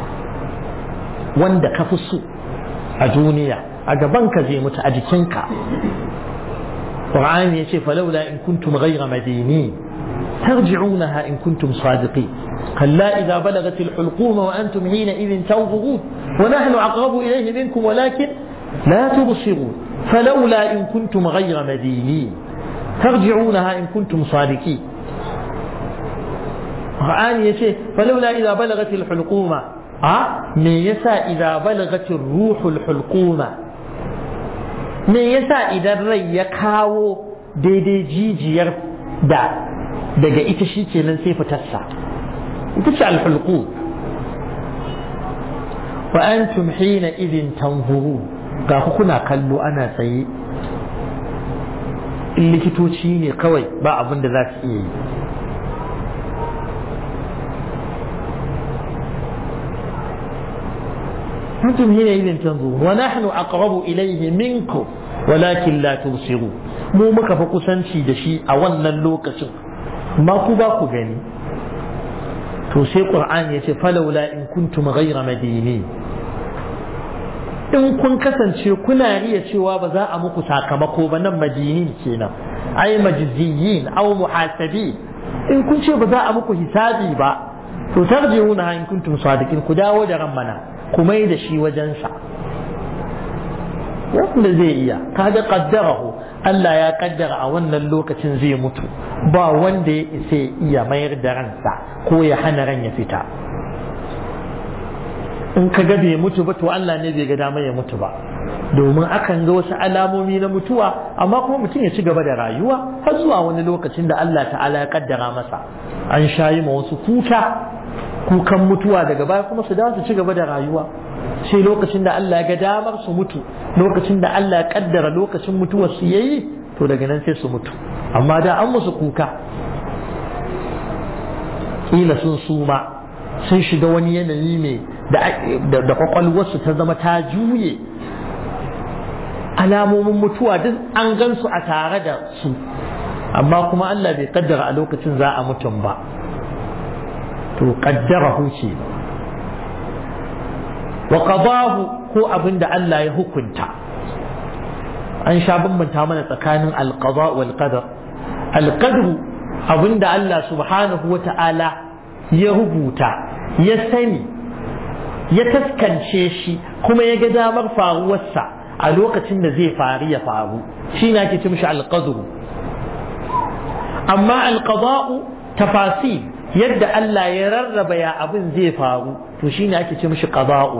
wanda ka fi so a duniya a gabanka zai mutu a jikinka. Qur'ani yace falawla in kuntum ghayra madini tarji'unaha in kuntum sadiqin kalla idha balagat al-hulqum wa antum hina idhin tanzurun wa nahnu aqrabu ilayhi minkum walakin la tubsirun falawla in kuntum ghayra madini tarji'unaha in kuntum sadiqin. Qur'ani yace falawla idha balagat al-hulqum, me yasa idha balagat ar-ruhul hulquma, me yasa idan rai ya kawo daidai jijiyar daga ita shi kenan sai fitarsa, ita ce alhulqu. wa antum hina idin tanzuru, ga ku kuna kallo ana tsaye, in likitoci ne kawai ba abin da za su iya yi. أنتم حينئذ تنظرون ونحن أقرب إليه منكم ولكن لا تبصرون. mu muka fa kusanci da shi a wannan lokacin, ma ku ba ku gani. to sai Qur'ani ya ce falawla in kuntum ghayra madini, in kun kasance kuna riya cewa ba za a muku sakamako ba, nan madinin kenan, ai majziyin aw muhasabi, in kun ce ba za a muku hisabi ba, to tarjiuna in kuntum sadiqin, ku dawo da ran mana, ku mai da shi wajensa. wanda zai iya, kaga qaddarahu, Allah ya kaddara a wannan lokacin zai mutu, ba wanda ya isa iya mayar da ransa ko ya hana ran ya fita. in ka ga bai mutu ba, to Allah ne bai ga dama ya mutu ba, domin akan ga wasu alamomi na mutuwa, amma kuma mutum ya ci gaba da rayuwa har zuwa wani lokacin da Allah ta'ala ya kaddara masa. an shayi ma wasu kukan mutuwa, daga baya kuma su dawo su ci gaba da rayuwa, sai lokacin da Allah ya ga damar su mutu, lokacin da Allah ya kaddara lokacin mutuwar su yayi, to daga nan sai su mutu. amma da an musu kuka, kila sun suma, sun shiga wani yanayi mai da kwakwalwarsu ta zama ta juye, alamomin mutuwa duk an gansu a tare da su, amma kuma Allah bai kaddara a lokacin za a mutum ba, to kaddarahu ce. wa qadahu, ko abinda Allah ya hukunta. an sha bambanta mana tsakanin alqada wal qadar. alqadru abinda Allah subhanahu wa ta'ala ya rubuta ya sani ya taskance shi kuma ya ga damar faruwarsa a lokacin da zai faru ya faru shi na ke ce mishi alqadru. amma alqada'u tafasir yadda Allah ya rarraba ya abin zai faru to shi ne ake ce mishi qada'u.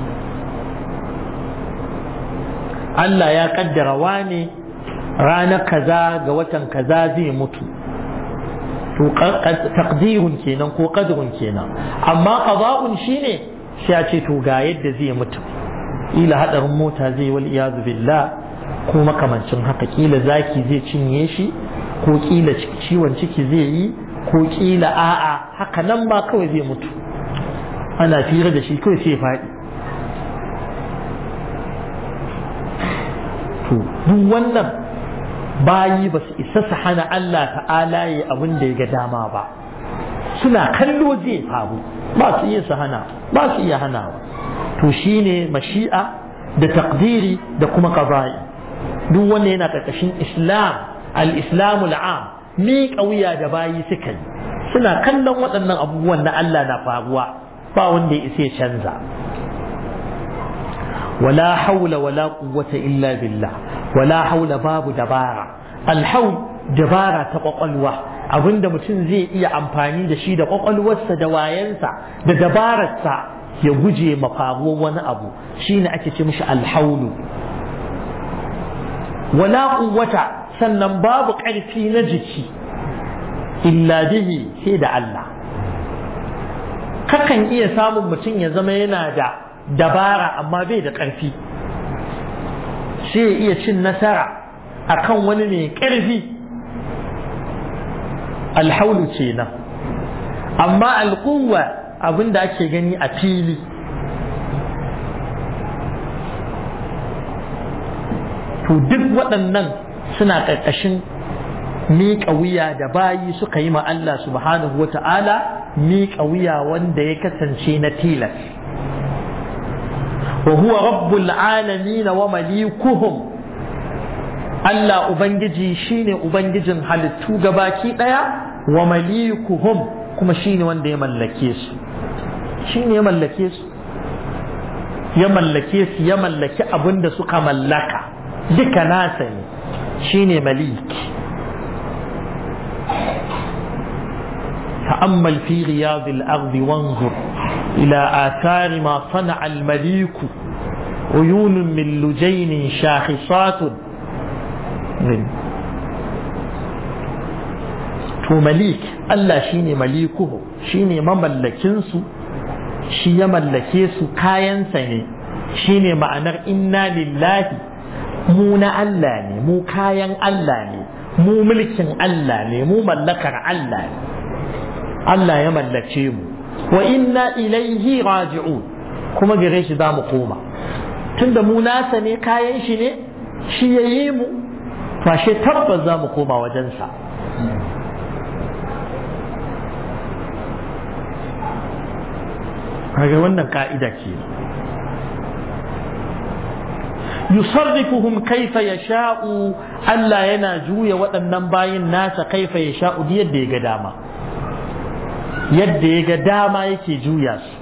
Allah ya kaddara wane ranar kaza ga watan kaza zai mutu to taqdirun kenan ko qadrun kenan. amma qada'un shine sai a ce to ga yadda zai mutu, ila hadarin mota zai wal iyaz billah ko makamancin haka, kila zaki zai cinye shi ko kila ciwon ciki zai yi ko kila a'a haka nan ma kawai zai mutu, ana fira da shi kawai sai faɗi. to duk wannan bayi ba su isa su hana Allah ta'ala yi abin da ya ga dama ba, suna kallo zai faru ba su iya su hana, ba su iya hanawa. to shine mashi'a da taqdiri da kuma qada'i. duk wanda yana karkashin islam al-islamu al-am, mi kauya da bayi suka yi suna kallon waɗannan abubuwan na Allah na faruwa ba wanda ya isa ya canza. wala haula wala quwwata illa billah, wala haula babu dabara. alhaul dabara ta kwakwalwa, abinda mutum zai iya amfani da shi da kwakwalwarsa da wayansa da dabararsa ya guje mafaruwar wani abu, shine ake ce mishi alhaulu. wala quwwata, sannan babu ƙarfi na jiki illa bihi, sai da Allah. kakan iya samun mutum ya zama yana da dabara amma bai da ƙarfi, sai ya iya cin nasara akan wani mai ƙarfi, alhaulu kenan. amma alquwwa abinda ake gani a fili, to duk waɗannan suna ƙarƙashin miƙa wuya da bayi suka yi ma Allah subhanahu wa ta'ala, miƙa wuya wanda ya kasance na tilas. wa huwa rabbul alamin wa malikuhum, Allah ubangiji shine ubangijin halittu gabaki daya, wa malikuhum kuma shine wanda ya mallake su, shine ya mallake su, ya mallake su, ya mallaki abinda suka mallaka duka nasa ne, shine malik. ta'ammal fi riyadil ardi wanzur ila athari ma sana'a al malik, uyunun min lujayn shakhisatun. to malik Allah shine malikuhu, shine mamallakin su, shi ya mallake su, kayansa ne, shine ma'anar inna lillahi, mu na Allah ne, mu kayan Allah ne, mu mulkin Allah ne, mu mallakar Allah ne, Allah ya mallace mu. wa inna ilaihi raji'un, kuma gare shi za mu koma, tunda mu nasa ne, kayan shi ne, shi ya yi mu, fashe tabbas za mu koma wajensa. kaga wannan ka'ida ce. yusarrifuhum kaifa yasha'u, Allah yana juya waɗannan bayin nasa kaifa yasha'u yadda ya ga dama, yadda ya ga dama yake juya su.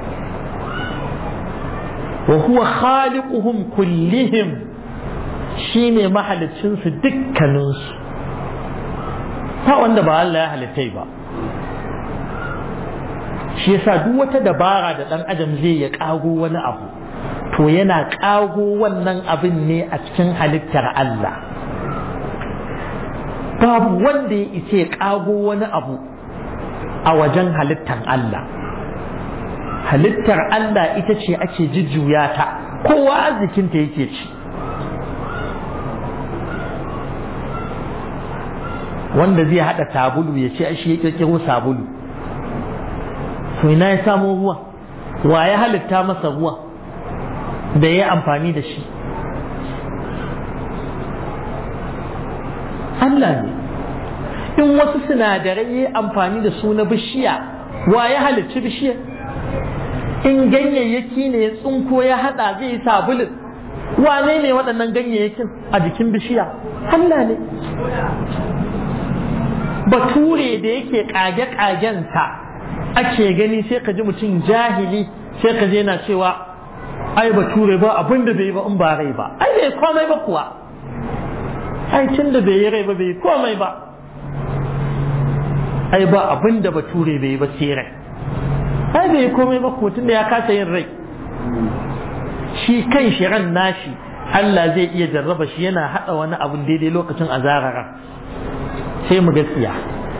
wa huwa khaliquhum kullihim, shine mahalicin su dukkanin su, ta wanda ba Allah ya halittai ba. shi yasa duk wata dabara da dan adam zai ya kago wani abu, to yana kago wannan abin ne a cikin halittar Allah. babu wanda ya isa ya kago wani abu a wajen halittar Allah. halittar Allah ita ce ake jujjuya ta, kowa arzikinta yake ci. wanda zai hada sabulu ya ce shi ya kirkiro sabulu, to ina ya samu ruwa? wa ya halitta masa ruwa da ya amfani da shi? Allah ne. in wasu sinadarai ya amfani da su na bishiya, wa ya halicci bishiyar? in ganyayyaki ne ya tsunko ya hada zai yi sabulun, wane ne waɗannan ganyayyakin a jikin bishiya? Allah ne. bature da yake kage-kagensa ake gani sai ka ji mutum jahili sai ka je yana cewa ai bature ba abin da bai ba in ba rai ba, ai bai komai ba kuwa, ai tun da bai yi rai ba bai komai ba, ai ba abin da bature bai ba sai rai, ai bai komai ba kuwa tun da ya kasa yin rai. Shi kan shi ran nashi Allah zai iya jarraba shi yana haɗa wani abun daidai lokacin azarara sai mu gaskiya.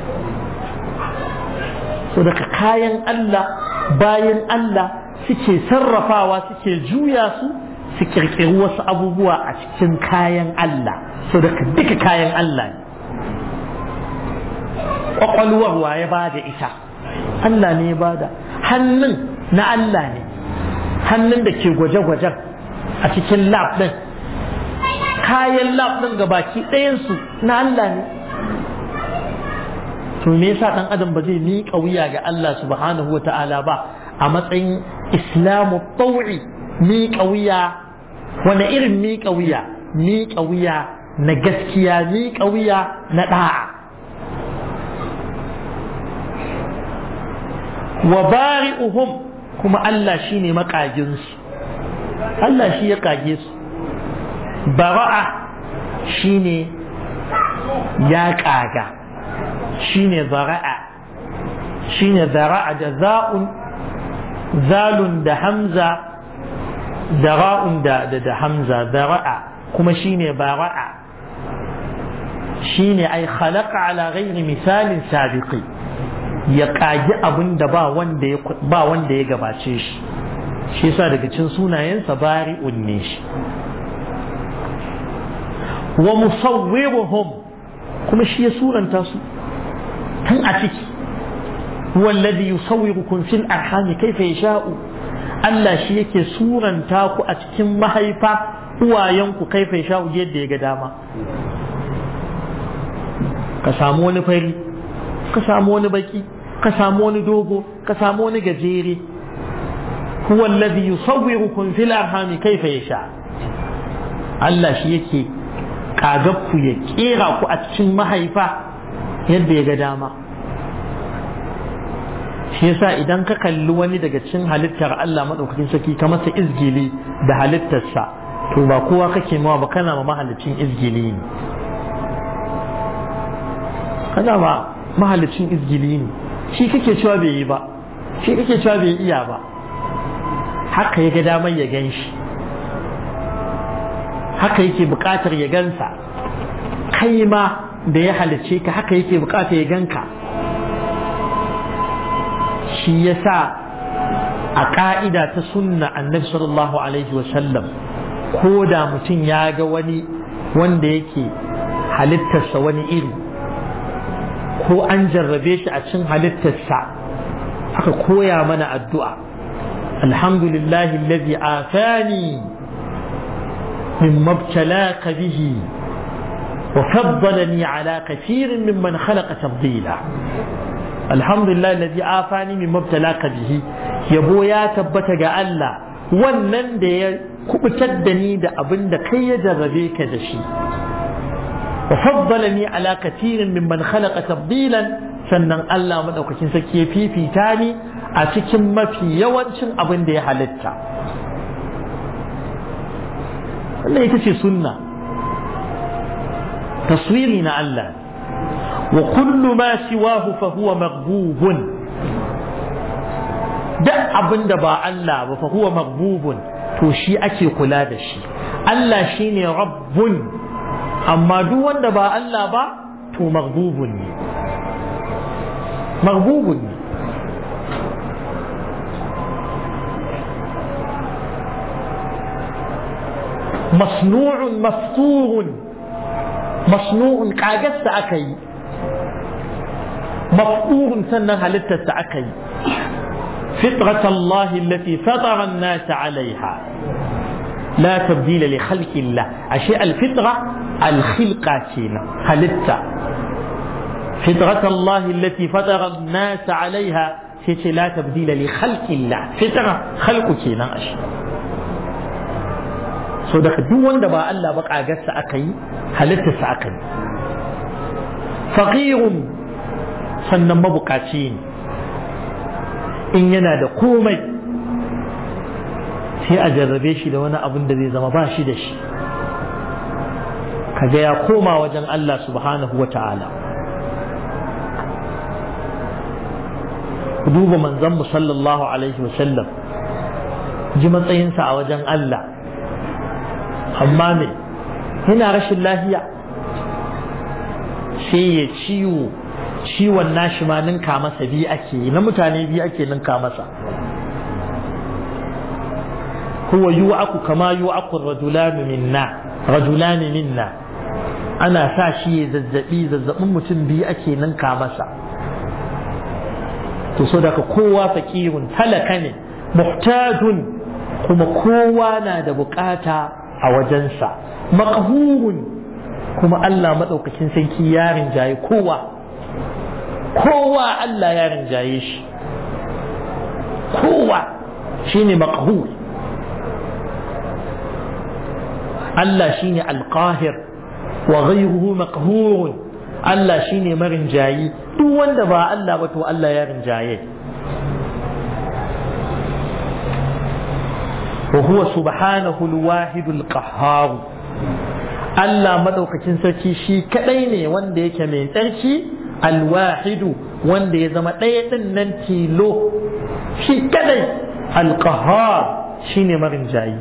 So daga kayan Allah bayan Allah suke sarrafawa suke juya su kirkiri wasu abubuwa a cikin kayan Allah. So daga duka kayan Allah ne. Ƙwaƙwalwar wa ya bada ita? Allah ne ya bada. Hannun na Allah ne, hannun da ke gwaje-gwajen a cikin lab ɗin, kayan lab ɗin gabaki ɗayansu na Allah ne. To me yasa ɗan adam ba zai miƙa wuya ga Allah subhanahu wa ta'ala ba a matsayin islamu taw'i, miƙa wuya? Wani irin miƙa wuya? Miƙa wuya na gaskiya, miƙa wuya na ɗa'a. Wa bari'uhum, kuma Allah shi ne maƙaginsu, Allah shi ya ƙage su. Bara'a shi ne ya ƙaga, shi ne zara'a, shi ne zara'a da za'un, zalun da hamza da ra'un da hamza, zara'a kuma shi ne bara'a, shi ne ai khalaqa ala ghairi misalin sabiqi, ya ƙagi abin da ba wanda ya gabace shi. Shi yasa daga cin sunayensa bari'un ne shi. Wa musawwiruhum, kuma shi ya suranta su tun a ciki. Wallazi yusawwirukum fil arhami kayfa yasha'u, Allah shi yake suranta ku a cikin mahaifa uwayenku kaifa yasha'u yadda ya ga dama. Ka samu wani fari, ka samu wani baki, ka samu wani dogo, ka samu wani gajere. Huwa alladhi yusawwirukum fil arhami kayfa yasha. Allah shi yake kagabku ya kera ku a cikin mahaifa yadda ya ga dama. Shi yasa idan ka kalli wani daga cikin halittar Allah madaukakin sarki ka masa izgili da halittarsa, to ba kowa kake mawa ba, kana ma mahalicin izgili ne. Kana ma mahalicin izgili ne. Shi kake cewa bai yi ba, shi kake cewa bai iya ba, haka ya ga damar ya gan shi, haka yake buƙatar ya gansa. Kai ma da ya halice ka haka yake buƙatar ya ganka. Shi yasa a ƙa'ida ta sunna annabi sallallahu alaihi wasallam, ko da mutum ya ga wani wanda yake halittarsa wani iri, ko an jarrabe shi a cikin halittarsa, aka koya mana addu'a. Alhamdulillahi allazi afani mimma ibtalaka bihi wa faddalani ala kathirin mimman khalaqa tafdila. Alhamdulillahi allazi afani mimma ibtalaka bihi, yabo ya tabbata ga Allah wannan da ya kubutar da ni da abin da kai ya jarrabe ka da shi. وفضلني على كثير ممن خلق تفضيلا, sannan Allah madaukakin sarki ya fifita ni a cikin mafi yawancin abin da ya halitta. wannan ita ce sunna, taswiri na Allah. wa kullu ma siwahu fa huwa maghbubun, duk abin da ba Allah ba fa huwa maghbubun, to shi ake kula da shi. Allah shine rabbun, amma duk wanda ba Allah ba to maghbubun ne, maghbubun ne. masnu'un mafturun, masnu'un kagarsa aka yi, mafturun sannan halittarsa aka yi. fitrat Allah allati fatara an-nas 'alayha la tabdila li khalqi Allah. ashe al-fitra al-khilqa kenan, halitta. fitrat Allah allati fatara an-nas 'alayha sai la tabdila li khalqi Allah. fitra khalqu kenan ashe. so daga duk wanda ba Allah ba kagarsa aka yi, halittarsa aka yi. faqirun sannan mabukaci ne, in yana da komai sai a jarrabe shi da wani abin da zai zama ba shi da shi, kaga ya koma wajen Allah subhanahu wa ta'ala. ku duba manzon mu sallallahu alaihi wasallam, ji matsayinsa a wajen Allah, amma me yana rashin lafiya sai ya ciwon nashi ma ninka masa biyu ake yi, na mutane biyu ake ninka masa. huwa yu'aku kama yu'aku rajulani minna, ana sa shi ya zazzabin mutum biyu ake ninka masa. to so daga kowa fakirun, talaka ne, muhtajun, kuma kowa na da bukata a wajensa, maqhurun, kuma Allah madaukakin sarki ya rinjaye kowa Allah ya rinjaye shi, kowa shine maqhur. Allah shine alqahir wa ghayruhu maqhurun, Allah shine marinjayi, duk wanda ba Allah ba to Allah ya rinjaye. wa huwa subhanahu alwahidul qahhar, Allah madaukakin sarki shi kadai ne wanda yake mai tsarki, alwahidu wanda ya zama ɗaya din nan tilo, shi kadai, alqahhar shine marinjayi.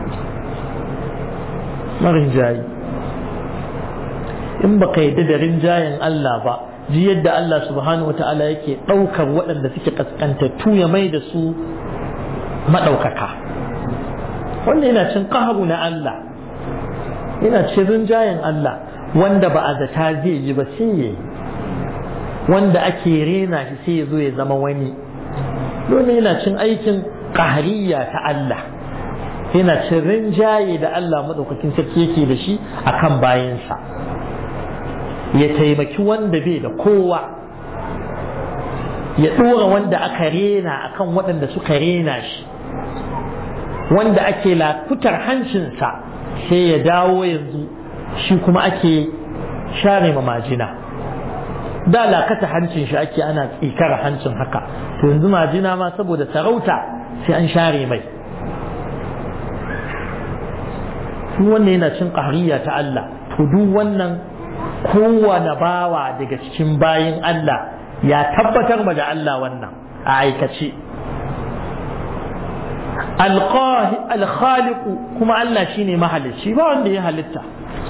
in baka yadda da rinjayen Allah ba, ji yadda Allah subhanahu wa ta'ala yake ɗaukar waɗanda suke kaskantattu ya mai da su maɗaukaka. wanda yana cin ƙaharu na Allah, yana cin rinjayen Allah, wanda ba a zata zai yi ba sai yayi, wanda ake rena shi sai ya zo ya zama wani. domin yana cin aikin ƙahariya ta Allah, yana cin rinjaye da Allah maɗaukakin sarki yake da shi akan bayansa, ya taimaki wanda bai da kowa, ya ɗora wanda aka rena akan waɗanda suka rena shi, wanda ake lakutar hancinsa sai ya dawo yanzu shi kuma ake share ma majina. da lakata hancin shi ake ana tsikar hancin haka, to yanzu majina ma saboda sarauta sai an share mai. duk wannan yana cin ƙahariya ta Allah. to duk wannan kowane bawa daga cikin bayin Allah ya tabbatar ma da Allah wannan a aikace. Al-Khaliqu, kuma Allah shine mahalicci, ba wanda ya halitta,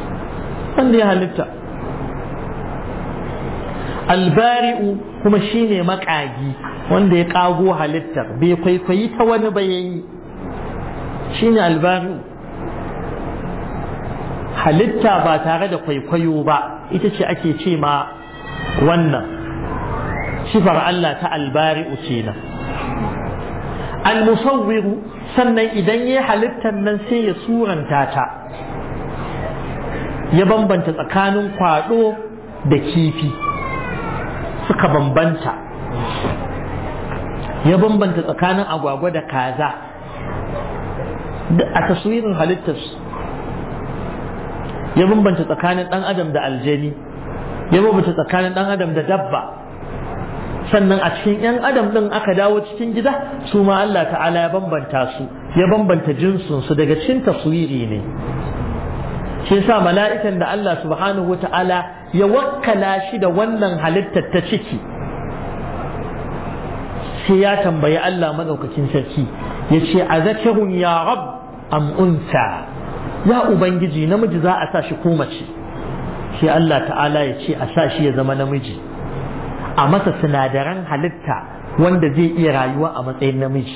Al-Bari'u, kuma shine makagi, wanda ya kago halittar, bai kwaikwayi ta wani ba yayi, shine Al-Bari'u. halitta ba tare da kwaikwayo ba ita ce ake ce ma wannan sifar Allah ta albari'u kenan. Al-musawwiru, sannan idan ya halittar nan sai ya suranta ta, ya bambanta tsakanin kwado da kifi, suka bambanta, ya bambanta tsakanin agwagwa da kaza a taswirin halittarsu, ya bambanta tsakanin ɗan adam da aljani, ya bambanta tsakanin ɗan adam da dabba. sannan a cikin ‘yan adam ɗin aka dawo cikin gida, su ma Allah ta'ala ya bambanta su, ya bambanta jinsunsu, daga cikin taswiri ne. shi yasa mala'ikan da Allah subhanahu wa ta'ala ya wakkala shi da wannan halittar ta ciki, sai ya tambayi Allah madaukakin sarki, ya ce a zakarun ya rab am unsa, ya ubangiji namiji za a sa shi ko mace? sai Allah ta'ala ya ce a sa shi ya zama namiji, a masa sinadaran halitta wanda zai iya rayuwa a matsayin namiji.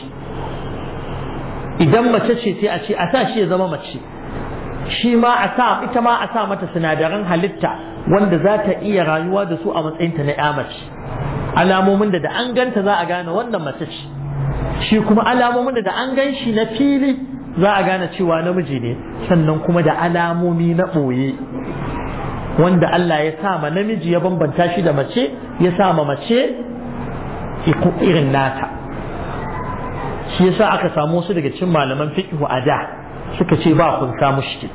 idan mace ce sai a ce a sa shi ya zama mace, shi ma ita ma a sa mata sinadaran halitta wanda za ta iya rayuwa da su a matsayinta na ya mace. alamomin da an ganta za a gane wannan mace ce, shi kuma alamomin da an gan shi na fili za a gane cewa namiji ne. sannan kuma da alamomi na ɓoye wanda Allah ya sa ma namiji, ya bambanta shi da mace, ya sa ma mace irin nata. shi yasa aka samu su daga cikin malaman fiqh a da suka ce ba kunsa mushkil,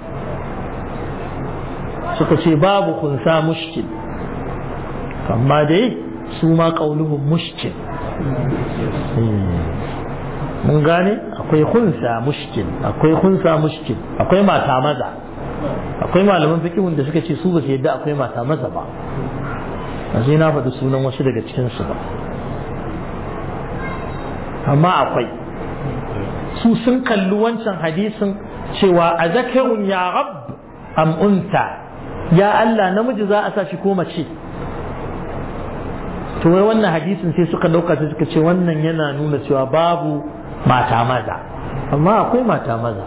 suka ce babu kunsa mushkil, amma dai su ma qauluhum mushkil, mun gane akwai khunsa mushkil akwai mata maza. Akwai malaman fiqhun da suka ce su ba su yadda akwai mata maza ba, a sai na faɗi sunan wasu daga cikinsu ba, amma akwai su sun kalli wancan hadisin cewa a zakarun ya rab am unta, ya Allah namiji za a sa shi ko mace. To wai wannan hadisin sai suka dauka sai suka ce wannan yana nuna cewa babu mata maza, amma akwai mata maza.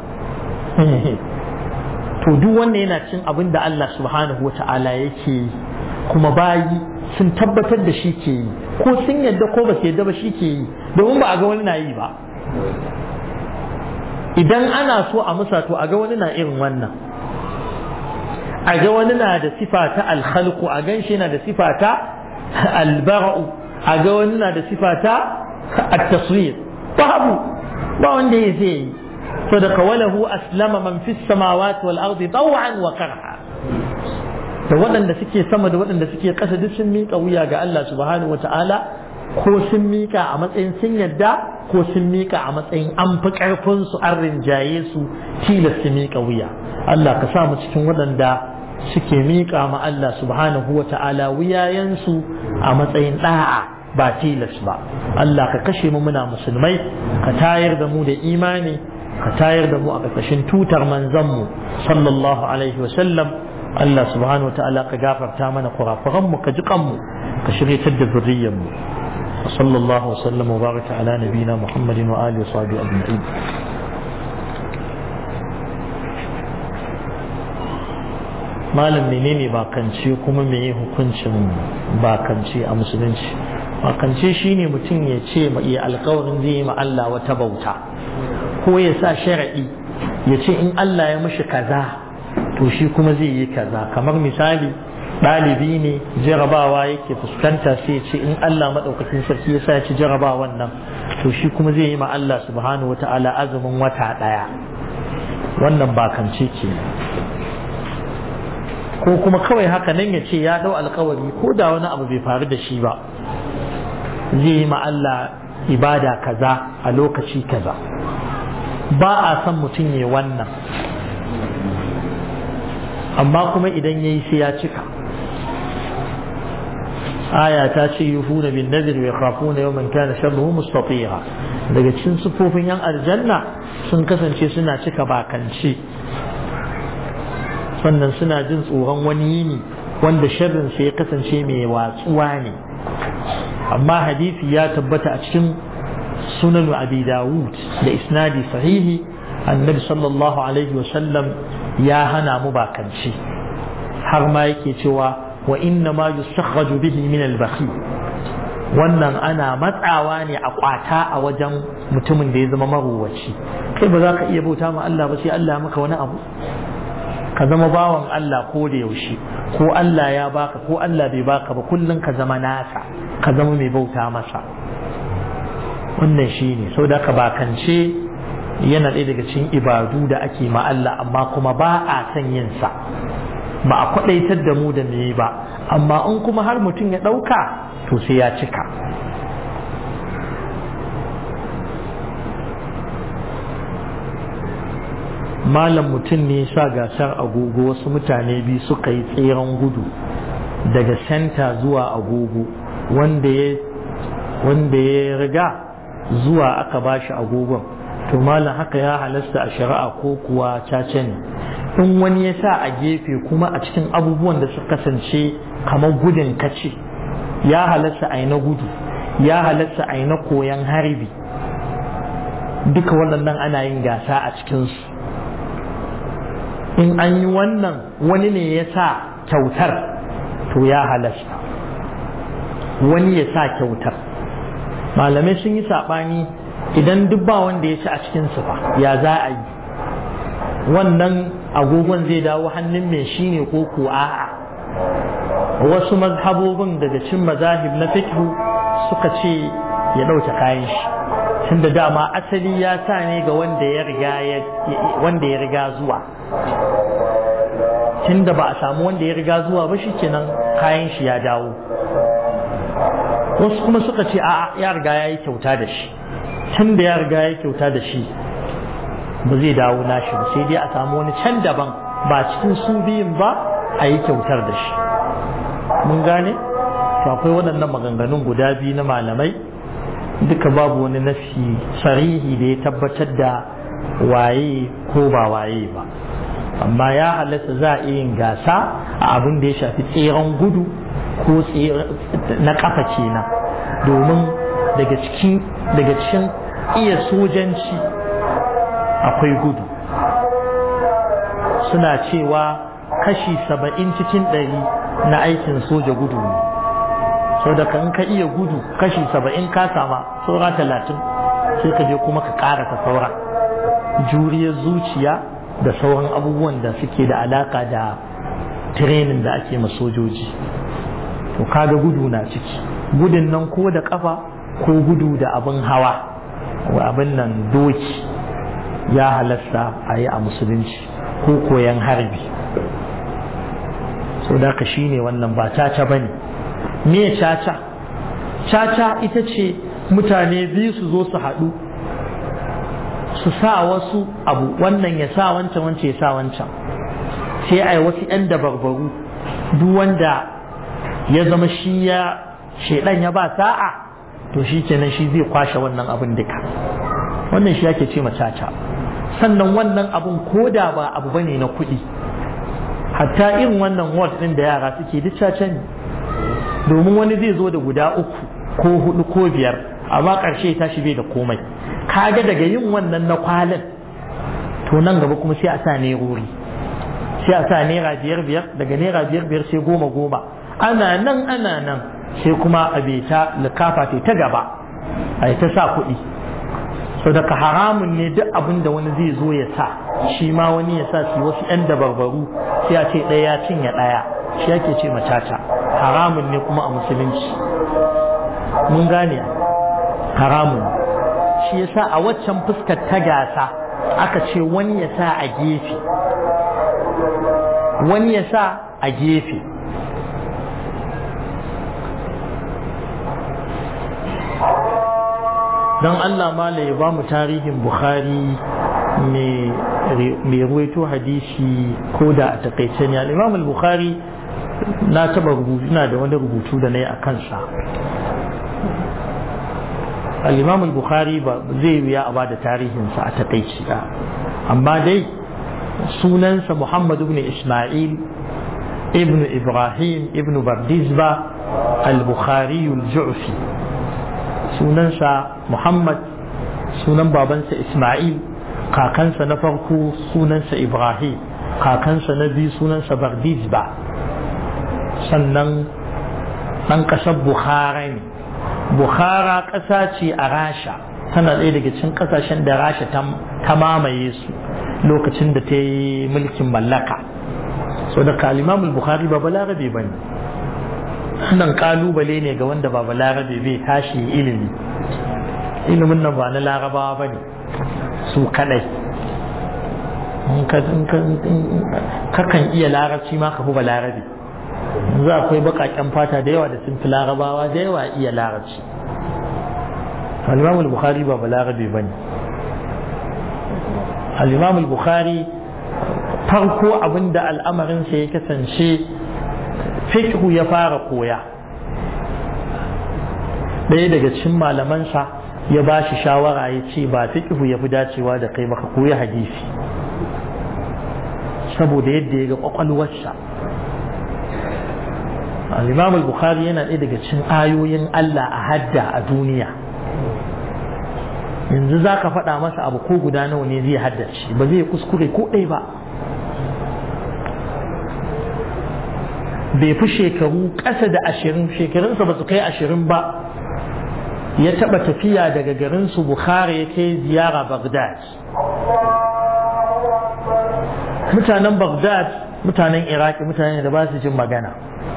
To duk wannan yana cin abin da Allah subhanahu wata'ala yake yi, kuma bayi sun tabbatar da shi ke yi, ko sun yadda ko ba su yadda ba shi ke yi, domin ba a ga wani na yi ba. Idan ana so a musa to a ga wani na irin wannan, a ga wani na da sifa ta alkhalqu, a gan shi na da sifa ta albara'u, a ga wani na da sifa ta at-taswir. ba wanda ya zai yi. صدق وله أسلم من في السماوات والأرض طوعا وكرها. da waɗanda suke sama da waɗanda suke ƙasa duk sun miƙa wuya ga Allah subhanahu wa ta'ala, ko sun miƙa a matsayin sun yadda, ko sun miƙa a matsayin an fi ƙarfin su an rinjaye su tilas su miƙa wuya. Allah ka sa mu cikin waɗanda suke miƙa ma Allah subhanahu wa ta'ala wuyayensu a matsayin ɗa'a ba tilas ba. Allah ka kashe mu muna musulmai, ka tayar da mu da imani, ka tayar da mu a ƙarƙashin tutar manzanmu sallallahu alaihi wa sallam. Allah subhanahu wa ta'ala ka gafarta mana kurakuran mu, ka ji kanmu, ka shiryatar da zuriyar mu. Sallallahu wa sallam wa baraka ala nabiyina Muhammadin wa alihi wa sahbihi ajma'in. Malam menene bakance kuma meye hukuncin bakance a musulunci? Bakance shine mutum ya ce ya alƙawarin zai yi ma Allah wata bauta, ko ya sa shara'i ya ce in Allah ya mishi kaza to shi kuma zai yi kaza. Kamar misali ɗalibi ne jarabawa yake fuskanta, sai ce in Allah maɗaukakin sarki ya sa ya ci jarabawan nan to shi kuma zai yi ma Allah subhanahu wa ta'ala azumin wata ɗaya. Wannan bakance ke. Ko kuma kawai haka nan ya ce ya ɗau alkawari ko da wani abu bai faru da shi ba, zai yi ma Allah ibada kaza a lokaci kaza. Ba a san mutum ya wannan, amma kuma idan ya yi sai ya cika. Aya ta ce yufuna bin nadhr wa yakhafuna yawman kana sharruhu mustatira. Daga cikin sufofin yan aljanna sun kasance suna cika bakance, sannan suna jin tsoron wani yini wanda sharrin sai ya kasance mai watsuwa ne. Amma hadisi ya tabbata a cikin sunan Abi Dawud da isnadi sahihi, annabi sallallahu alaihi wa sallam ya hana mu bakanci, har ma yake cewa wa inna ma yustakhraju bihi min al-bakhi. Wannan ana matsawa ne a kwata a wajen mutumin da ya zama maruwaci. Kai ba za ka iya bauta ma Allah ba sai Allah maka wani abu, ka zama bawan Allah ko da yaushe, ko Allah ya baka ko Allah bai baka ba, kullum ka zama nasa, ka zama mai bauta masa. Wannan shine saboda ka bakance yana ɗaya daga cikin ibadu da ake ma Allah, amma kuma ba a son yin sa, ba a kwadaitar da mu da me ba. Amma in kuma har mutum ya ɗauka to sai ya cika. Malam mutum ne sa gasar agogo, wasu mutane biyu suka yi tseren gudu daga senta zuwa agogo, wanda ya riga zuwa aka bashi agogon. To malam haka ya halasta a shari'a ko kuwa caca ne? In wani ya sa a gefe kuma a cikin abubuwan da suka kasance kamar gudun kace, ya halasta a yi na gudu, ya halasta a yi na koyan harbi, duka waɗannan ana yin gasa a cikinsu. In an yi wannan wani ne ya sa kyautar to ya halasta, wani ya sa kyautar. Malamai sun yi saɓani, idan duk ba wanda ya ci a cikinsu ba ya za a yi? Wannan agogon zai dawo hannun mai shi ne ko ko a'a? Wasu mazhabobin daga cin mazahib na fiqh suka ce ya ɗauke kayan shi, tunda dama asali ya sa ne ga wanda ya riga zuwa. Tunda ba a samu wanda ya riga zuwa ba, shikenan kayan shi ya dawo. wasu kuma suka ce a'a ya riga ya yi kyauta da shi, can da ya riga ya yi kyauta da shi ba zai dawo nashi ba, sai dai a samu wani can daban ba cikin su biyun ba a yi kyautar da shi. mun gane? to akwai waɗannan maganganun guda biyu na malamai, duka babu wani nasi sarihi da ya tabbatar da waye ko ba waye ba, amma ya halatta za a yin gasa a abin da ya shafi tseren gudu ko na kafa kenan, domin daga cikin iya sojanci akwai gudu. suna cewa kashi 70 cikin 100 na aikin soja gudu ne, so da kan ka iya gudu kashi 70 ka sama saura 30 sai ka je kuma ka ƙara ka saura juriyar zuciya da sauran abubuwan da suke da alaka da training da ake ma sojoji. to kaga gudu na ciki, gudun nan ko da kafa ko gudu da abin hawa, abin nan doki ya halasta a yi a musulunci, ko koyan harbi. so da ka shine wannan ba caca bane. me caca? caca ita ce mutane biyu su zo su haɗu su sa wasu abu, wannan ya sa wancan, wancan ya sa wancan, sai ai wasu 'yan dabarbaru, duk wanda ya zama shi ya shedan ya ba sa'a to shi kenan shi zai kwashe wannan abin duka. wannan shi yake ce macaca. sannan wannan abun koda ba abu bane na kuɗi, hatta irin wannan ward din da yara suke duk caca ne, domin wani zai zo da guda 3 ko 4 ko 5 amma ƙarshe tashi bai da komai. kaga daga yin wannan na kwalin to nan gaba kuma sai a sa nerori, sai a sa naira 5-5, daga naira 5-5 sai 10-10, ana nan sai kuma abeta likafa ta gaba a ta sa kuɗi. so daga haramun ne duk abin da wani zai zo ya sa shi ma wani ya sa su wasu 'yan dabarbaru, sai a ce ɗaya ya cinye ɗaya, shi ake ce macaca. haramun ne kuma a musulunci. mun gane? haramun. shi yasa a waccan fuskar ta gasa aka ce wani ya sa a gefe, wani ya sa a gefe. don Allah mala ya ba mu tarihin Bukhari mai ruwaito hadisi ko da a takaice ne. al-Imam al-Bukhari na taba rubutu, na da wani rubutu da na yi a kansa. al-Imam al-Bukhari ba zai wuya a bada tarihinsa a takaici ba, amma dai sunansa Muhammad ibn Ismail ibn Ibrahim ibn Bardizba al-Bukhari al-Ju'fi. sunansa Muhammad, sunan babansa Ismail, kakansa na farko sunansa Ibrahim, kakansa na biyu sunansa Bardizba. sannan ɗan ƙasar Bukhara ne. Bukhara ƙasa ce a Rasha, tana ɗaya daga cikin ƙasashen da Rasha ta mamaye su lokacin da ta yi mulkin mallaka. so da Imam al-Bukhari ba balarabe ba ne. wannan kalubale ne ga wanda ba balarabe bai tashi ilimin nan ba na larabawa ba ne su kadai. kakan iya larabci ma ka fi balarabe. yanzu akwai bakaken fata da yawa da sun fi larabawa da yawa iya larabci. al-Imam al-Bukhari ba balarabe ba ne. al-Imam al-Bukhari farko abinda al'amarinsa ya kasance fiqhu ya fara koya. ɗaya daga cikin malamansa ya ba shi shawara ya ce ba fiqhu ya fi dacewa da kai baka koyi hadisi, saboda yadda ya ga kwakwalwarsa. al-Imam al-Bukhari yana ɗaya daga cikin ayoyin Allah a hadda a duniya. yanzu za ka faɗa masa abu ko guda nawa ne zai haddace, ba zai kuskure ko ɗaya ba. bai fi shekaru ƙasa da 20, shekarunsa ba su kai 20 ba, ya taɓa tafiya daga garinsu Bukhari ya kai ziyara Baghdad. mutanen Baghdad mutanen Iraki mutanen da ba su jin magana,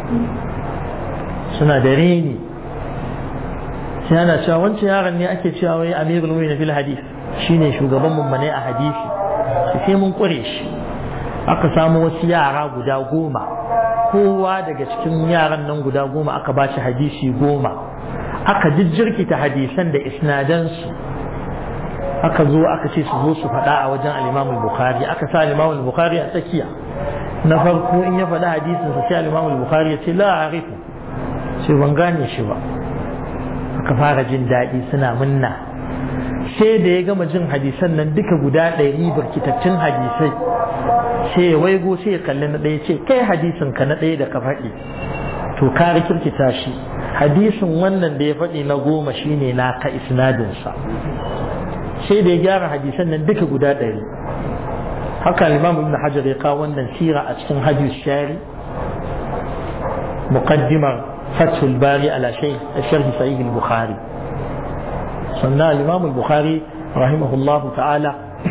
suna da reni. sai ana cewa wancan yaron ne ake cewa wai amirul mu'minin fil hadith, shine shugaban mummune a hadisi, sai mun kure shi. aka samu wasu yara guda 10, kowa daga cikin yaran nan guda 10 aka ba shi hadisi 10, aka jijjirkita hadisan da isnadansu aka zo aka ce su zo su faɗa a wajen al-Imam al-Bukhari aka sa al-Imam al-Bukhari a tsakiya na farko in ya faɗa hadisin sa sai al-Imam al-Bukhari ya ce la a'rifu sai ban gane shi ba aka fara jin daɗi suna munna sai da ya gama jin hadisan nan duka guda 100 barkitattun hadisai sai ya waigo sai ya kalli na ɗaya ce kai hadisin ka na ɗaya da ka faɗi to ka rikirkita shi hadisin wannan da ya faɗi na 10 shine na ka isnadinsa sai da ya gyara hadisan nan duka guda 100 haka Imam Ibn Hajar ya kawo wannan sira a cikin Hadith Shari muqaddimar Fathul Bari ala sharh Sahih al-Bukhari sannan Imam al-Bukhari rahimahullahu ta'ala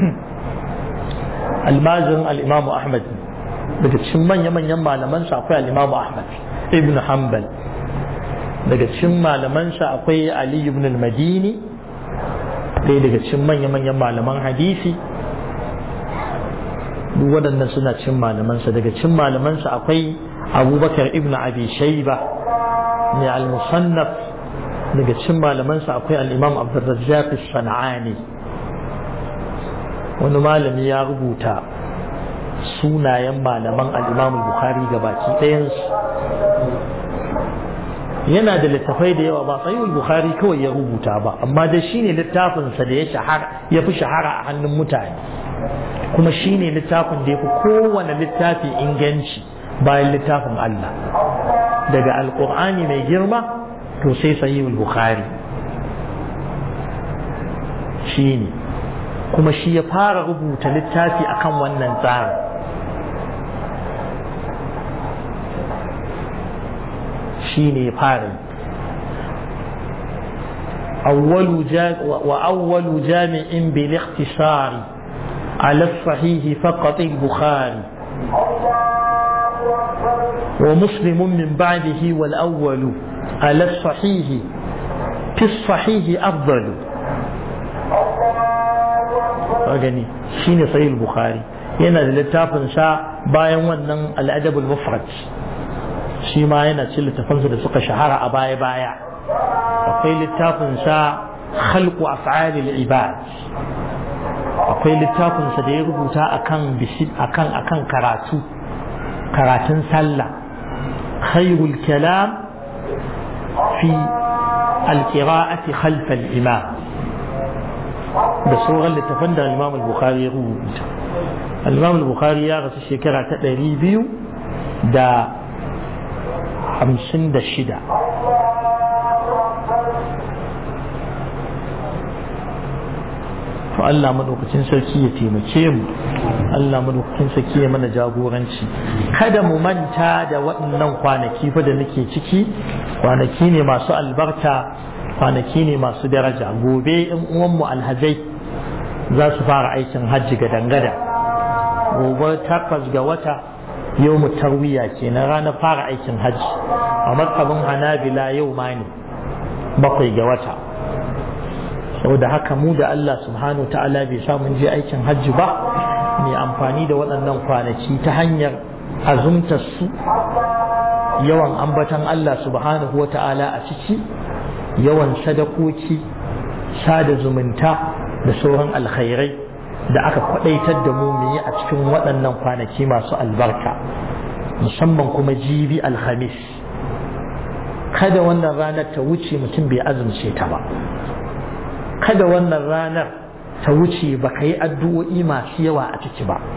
almajin al-Imam Ahmad daga cikin manyan malaman sa akwai al-Imam Ahmad ibn Hanbal daga cikin malaman sa akwai Ali ibn al-Madini ɗaya daga cikin manyan malaman hadisi duk waɗannan suna cikin malamansa daga cikin malamansa akwai Abubakar ibn Abi Shayba ne al-Musannaf daga cikin malamansa akwai al-Imam Abdurrazzaq as-San'ani wani malami ya rubuta sunayen malaman al-Imam al-Bukhari gabaki ɗayansu yana da littafai da yawa ba Sahih al-Bukhari kawai ya rubuta ba amma dai shine littafinsa da ya fi shahara a hannun mutane kuma shine littafin da ya fi kowane littafi inganci bayan littafin Allah daga alkur'ani mai girma to sai Sahih al-Bukhari shine kuma shi ya fara rubuta littafi akan wannan tsarin shine fari وأول جامع بالاختصار على الصحيح فقط البخاري ومسلم من بعده والأول على الصحيح في الصحيح أفضل أغني شين صحيح البخاري هنا للتافن سا باين ونن الأدب المفرد shi ma yana cin littafansa da suka shahara a baya akwai littafinsa khalqu af'alil ibad akwai littafinsa da ya rubuta akan karatun sallah khairul kalam fi alqira'ati khalf al-imam da sauran littafan da Imam al-Bukhari ya rubuta Imam al-Bukhari ya rasu shekara ta 256 to Allah madaukakin sarki ya taimake mu Allah madaukakin sarki ya mana jagoranci kada mu manta da waɗannan kwanaki fa da nake ciki kwanaki ne masu albarka kwanaki ne masu daraja gobe in uwanmu alhajai za su fara aikin hajji ga dangada gobe 8 ga wata yau mu tarwiya kenan ranar fara aikin hajji a mazhabin Hanabila yau ma ne 7 ga wata saboda haka mu da Allah subhanahu ta'ala bai sa mun je aikin hajji ba mai amfani da waɗannan kwanaki ta hanyar azumtar su yawan ambatan Allah subhanahu wa ta'ala a ciki yawan sadakoki sada zumunta da sauran alkhairai da aka kwadaitar da mu yi a cikin waɗannan kwanaki masu albarka musamman kuma jibi alhamis kada wannan ranar ta wuce mutum bai azumce ta ba kada wannan ranar ta wuce ba ka yi addu'o'i masu yawa a ciki ba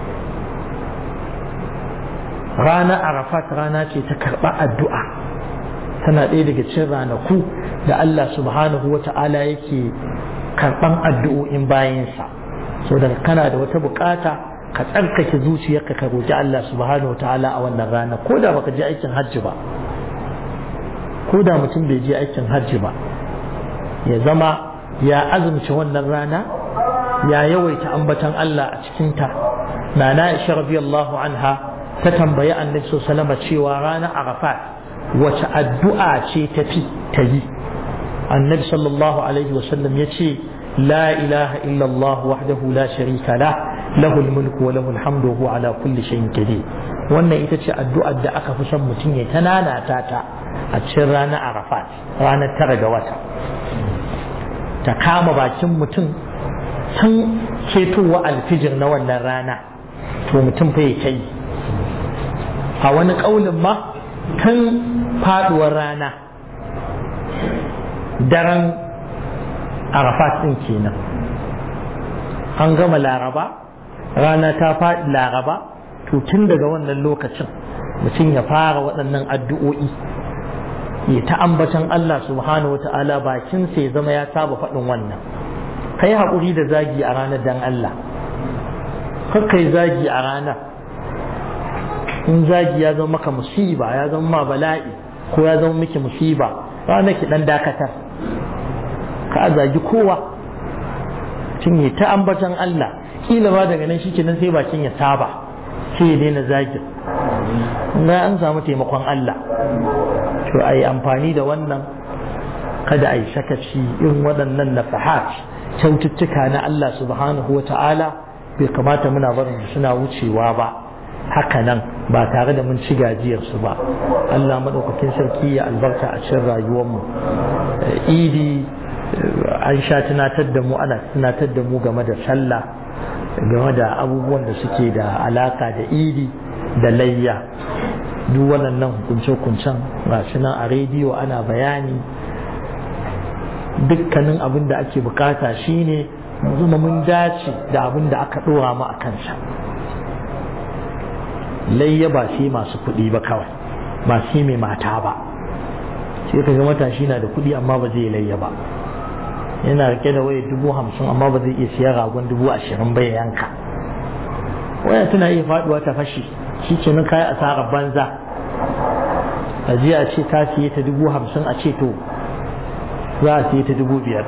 ranar arafat rana ce ta karɓa addu'a tana ɗaya daga cikin ranaku da Allah subhanahu wa ta'ala yake karɓan addu'o'in bayansa so daga kana da wata bukata ka tsarkake zuciyarka ka roƙi Allah subhanahu wa ta'ala a wannan rana ko da baka je aikin hajji ba ko da mutum bai je aikin hajji ba ya zama ya azumci wannan rana ya yawaita ambatan Allah a cikinta nana Aisha radiyallahu anha ta tambayi annabi sallallahu alaihi wasallam cewa ranar arafat wace addu'a ce tafi ta yi annabi sallallahu alaihi wasallam ya ce la ilaha illallah wahdahu la sharika lah lahul mulku wa lahul hamdu wa huwa ala kulli shay'in qadir. Wannan ita ce addu'ar da aka fi son mutum ya tanana ta a cikin ranar Arafat, ranar 9 ga wata, ta kama bakin mutum tun ketowa alfijir na wannan rana, to mutum fa ya yi. A wani ƙaunin ma tun faduwar rana, daren Arafat ɗin kenan, an gama Laraba, rana ta faɗi Laraba, to tun daga wannan lokacin mutum ya fara waɗannan addu'o'i, ya ta ambatan Allah subhanahu wa ta'ala, bakinsa ya zama ya saba faɗin wannan. Kai haƙuri da zagi a ranar dan Allah, kai zagi a ranar. In zagi ya zama maka musiba, ya zama ma bala'i, ko ya zama miki musiba, ranar ki dan dakatar, ka zagi kowa, tun yi ta ambatan Allah, kila ba daga nan shikenan sai bakin ya saba, sai ya daina zagin. Na an samu taimakon Allah, to ai amfani da wannan, kada ai sakaci irin waɗannan nafahat, kyaututtuka na Allah subhanahu wa ta'ala, bai kamata muna barin suna wucewa ba haka nan ba tare da mun ci gajiyarsu ba. Allah maɗaukakin sarki ya albarka a cikin rayuwarmu. Idi an sha tunatar da mu, ana tunatar da mu game da sallah, game da abubuwan da suke da alaka da idi da layya. Duk waɗannan hukunce-hukuncen ga shi nan a rediyo ana bayani. Dukkanin abin da ake bukata shine zuma mun dace da abin da aka ɗora mu a kansa. Layya ba sai masu kuɗi ba kawai, ba sai mai mata ba. Sai ka ga matashi na da kuɗi amma ba zai layya ba, yana rike da waya 50,000 amma ba zai iya siya ragon 20,000 ba ya yanka. Waya tana iya faduwa ta fashi, shi ke nan kayi asarar banza. A je a ce ka siye ta 50,000, a ce to za a siye ta 5,000.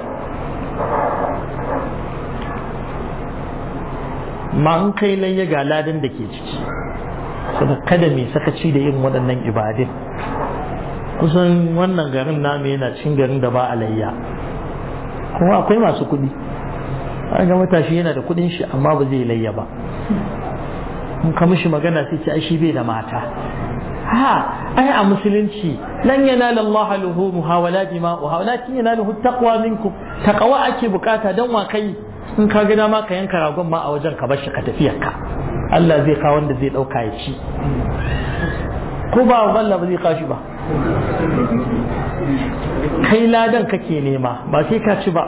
Ma in kai layya ga ladan da ke ciki, kada mai sakaci da irin waɗannan ibadin. Kusan wannan garin namu yana cin garin da ba a layya, kuma akwai masu kuɗi. Ga matashi yana da kuɗin shi amma ba zai layya ba. In ka mishi magana sai ce ai shi bai da mata. Ai a musulunci lan yanala Allah luhumuha wala dima'uha walakin yanaluhu taqwa minkum. Taqwa ake bukata dan wa kai. In ka ga dama ka yanka ragon ma a wajen ka bar shi ka tafiyar ka, Allah zai kawo wanda zai dauka ya ci. Ko ba Allah ba zai kashi ba. Kai ladan kake nema ba sai ka ci ba.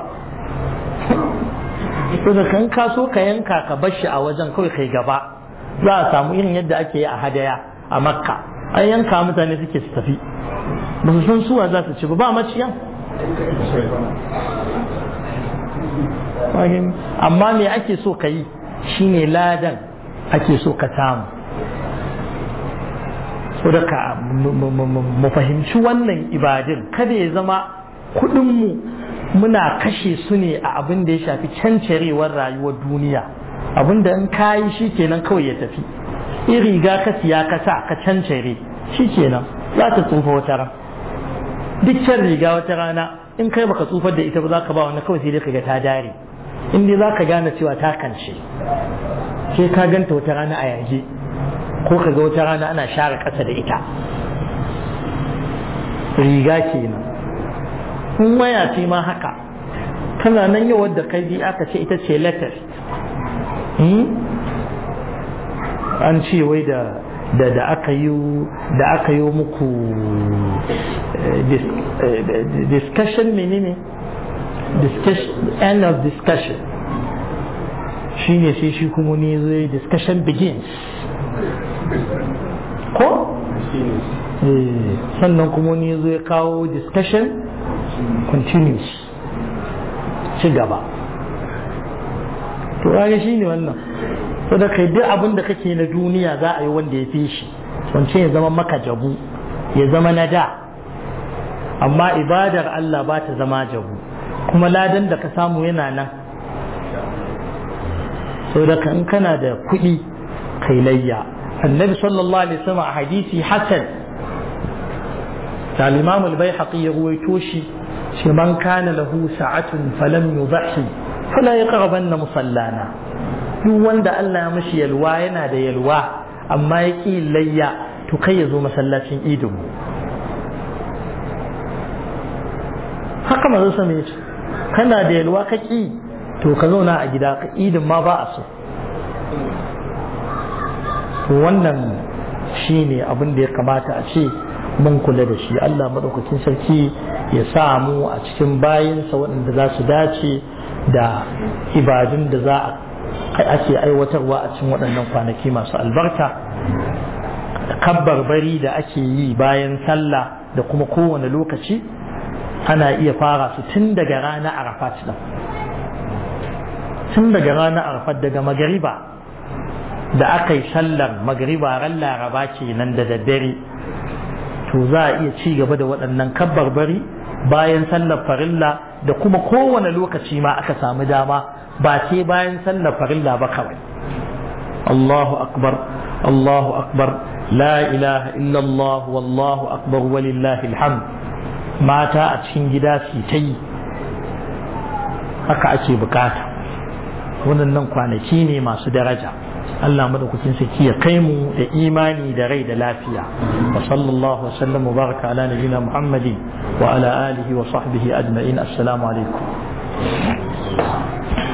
To da kan ka so ka yanka ka bar shi a wajen kawai kai gaba, za a samu irin yadda ake yi a hadaya a Makka. An yanka mutane suke su tafi, ba su san suwa za su ci ba maciyan. Amma me ake so ka yi shine ladan ake so ka samu. So da ka mu fahimci wannan ibadin, kada ya zama kudinmu muna kashe su ne a abin da ya shafi cancarewar rayuwar duniya, abin da in kayi shi kenan kawai ya tafi. In riga ka siya ka sa ka cancare shi kenan za ta tsufa wata ran. Duk can riga wata rana in kai baka tsufar da ita ba za ka ba wani kawai sai dai ka ga ta dare. In dai za ka gane cewa ta kance, sai ka ganta wata rana a yaje, ko ka ga wata rana ana share ƙasa da ita. Riga kenan. In waya ce ma haka, kana nan yau wadda kai bi aka ce ita ce latest. An ce wai da aka yi muku discussion, menene end of discussion, shi ne sai shi kuma ne zai discussion begins ko? Sannan kuma ne zai kawo discussion continues, ci gaba. To ya shi ne wannan. So da kai duk abin da kake na duniya za a yi wanda ya fi shi, wancan ya zama maka jabu, ya zama na da. Amma ibadar Allah ba ta zama jabu, kuma ladan da ka samu yana nan. So da in kana da kuɗi kai layya. Annabi sallallahu alaihi wasallam a hadisi hasan da Imam al-Baihaqi ya ruwaito shi, shi man kana lahu sa'atun falam yudhi fala yaqrabanna musallana. duk wanda Allah ya mashi yalwa yana da yalwa amma ya ƙi layya to kai ya zo masallacin idin haka manzo sama yace kana da yalwa ka ƙi to ka zauna a gida ka idin ma ba a so to wannan shine abin da ya kamata a ce mun kula da shi. Allah madaukakin sarki ya sa mu a cikin bayinsa waɗanda za su dace da ibadun da za a ake aiwatarwa a cikin waɗannan kwanaki masu albarka. Kabbar bari da ake yi bayan sallah da kuma kowane lokaci ana iya fara su tun daga ranar Arafat din, tun daga ranar Arafat daga magariba da aka yi sallar magariba ran Laraba kenan da daddare, to za a iya ci gaba da waɗannan kabbar bari bayan sallar farilla da kuma kowane lokaci ma aka samu dama, ba sai bayan sallar farilla ba kawai. Allahu akbar, Allahu akbar, la ilaha illallah, wallahu akbar, walillahi alhamd. Mata a cikin gida su ta yi haka ake bukata. Waɗannan kwanaki ne masu daraja. Allah madaukakin sarki ya kai mu da imani da rai da lafiya. Wa sallallahu wa sallam wa baraka ala nabiyina Muhammadin wa ala alihi wa sahbihi ajma'in. Assalamu alaikum.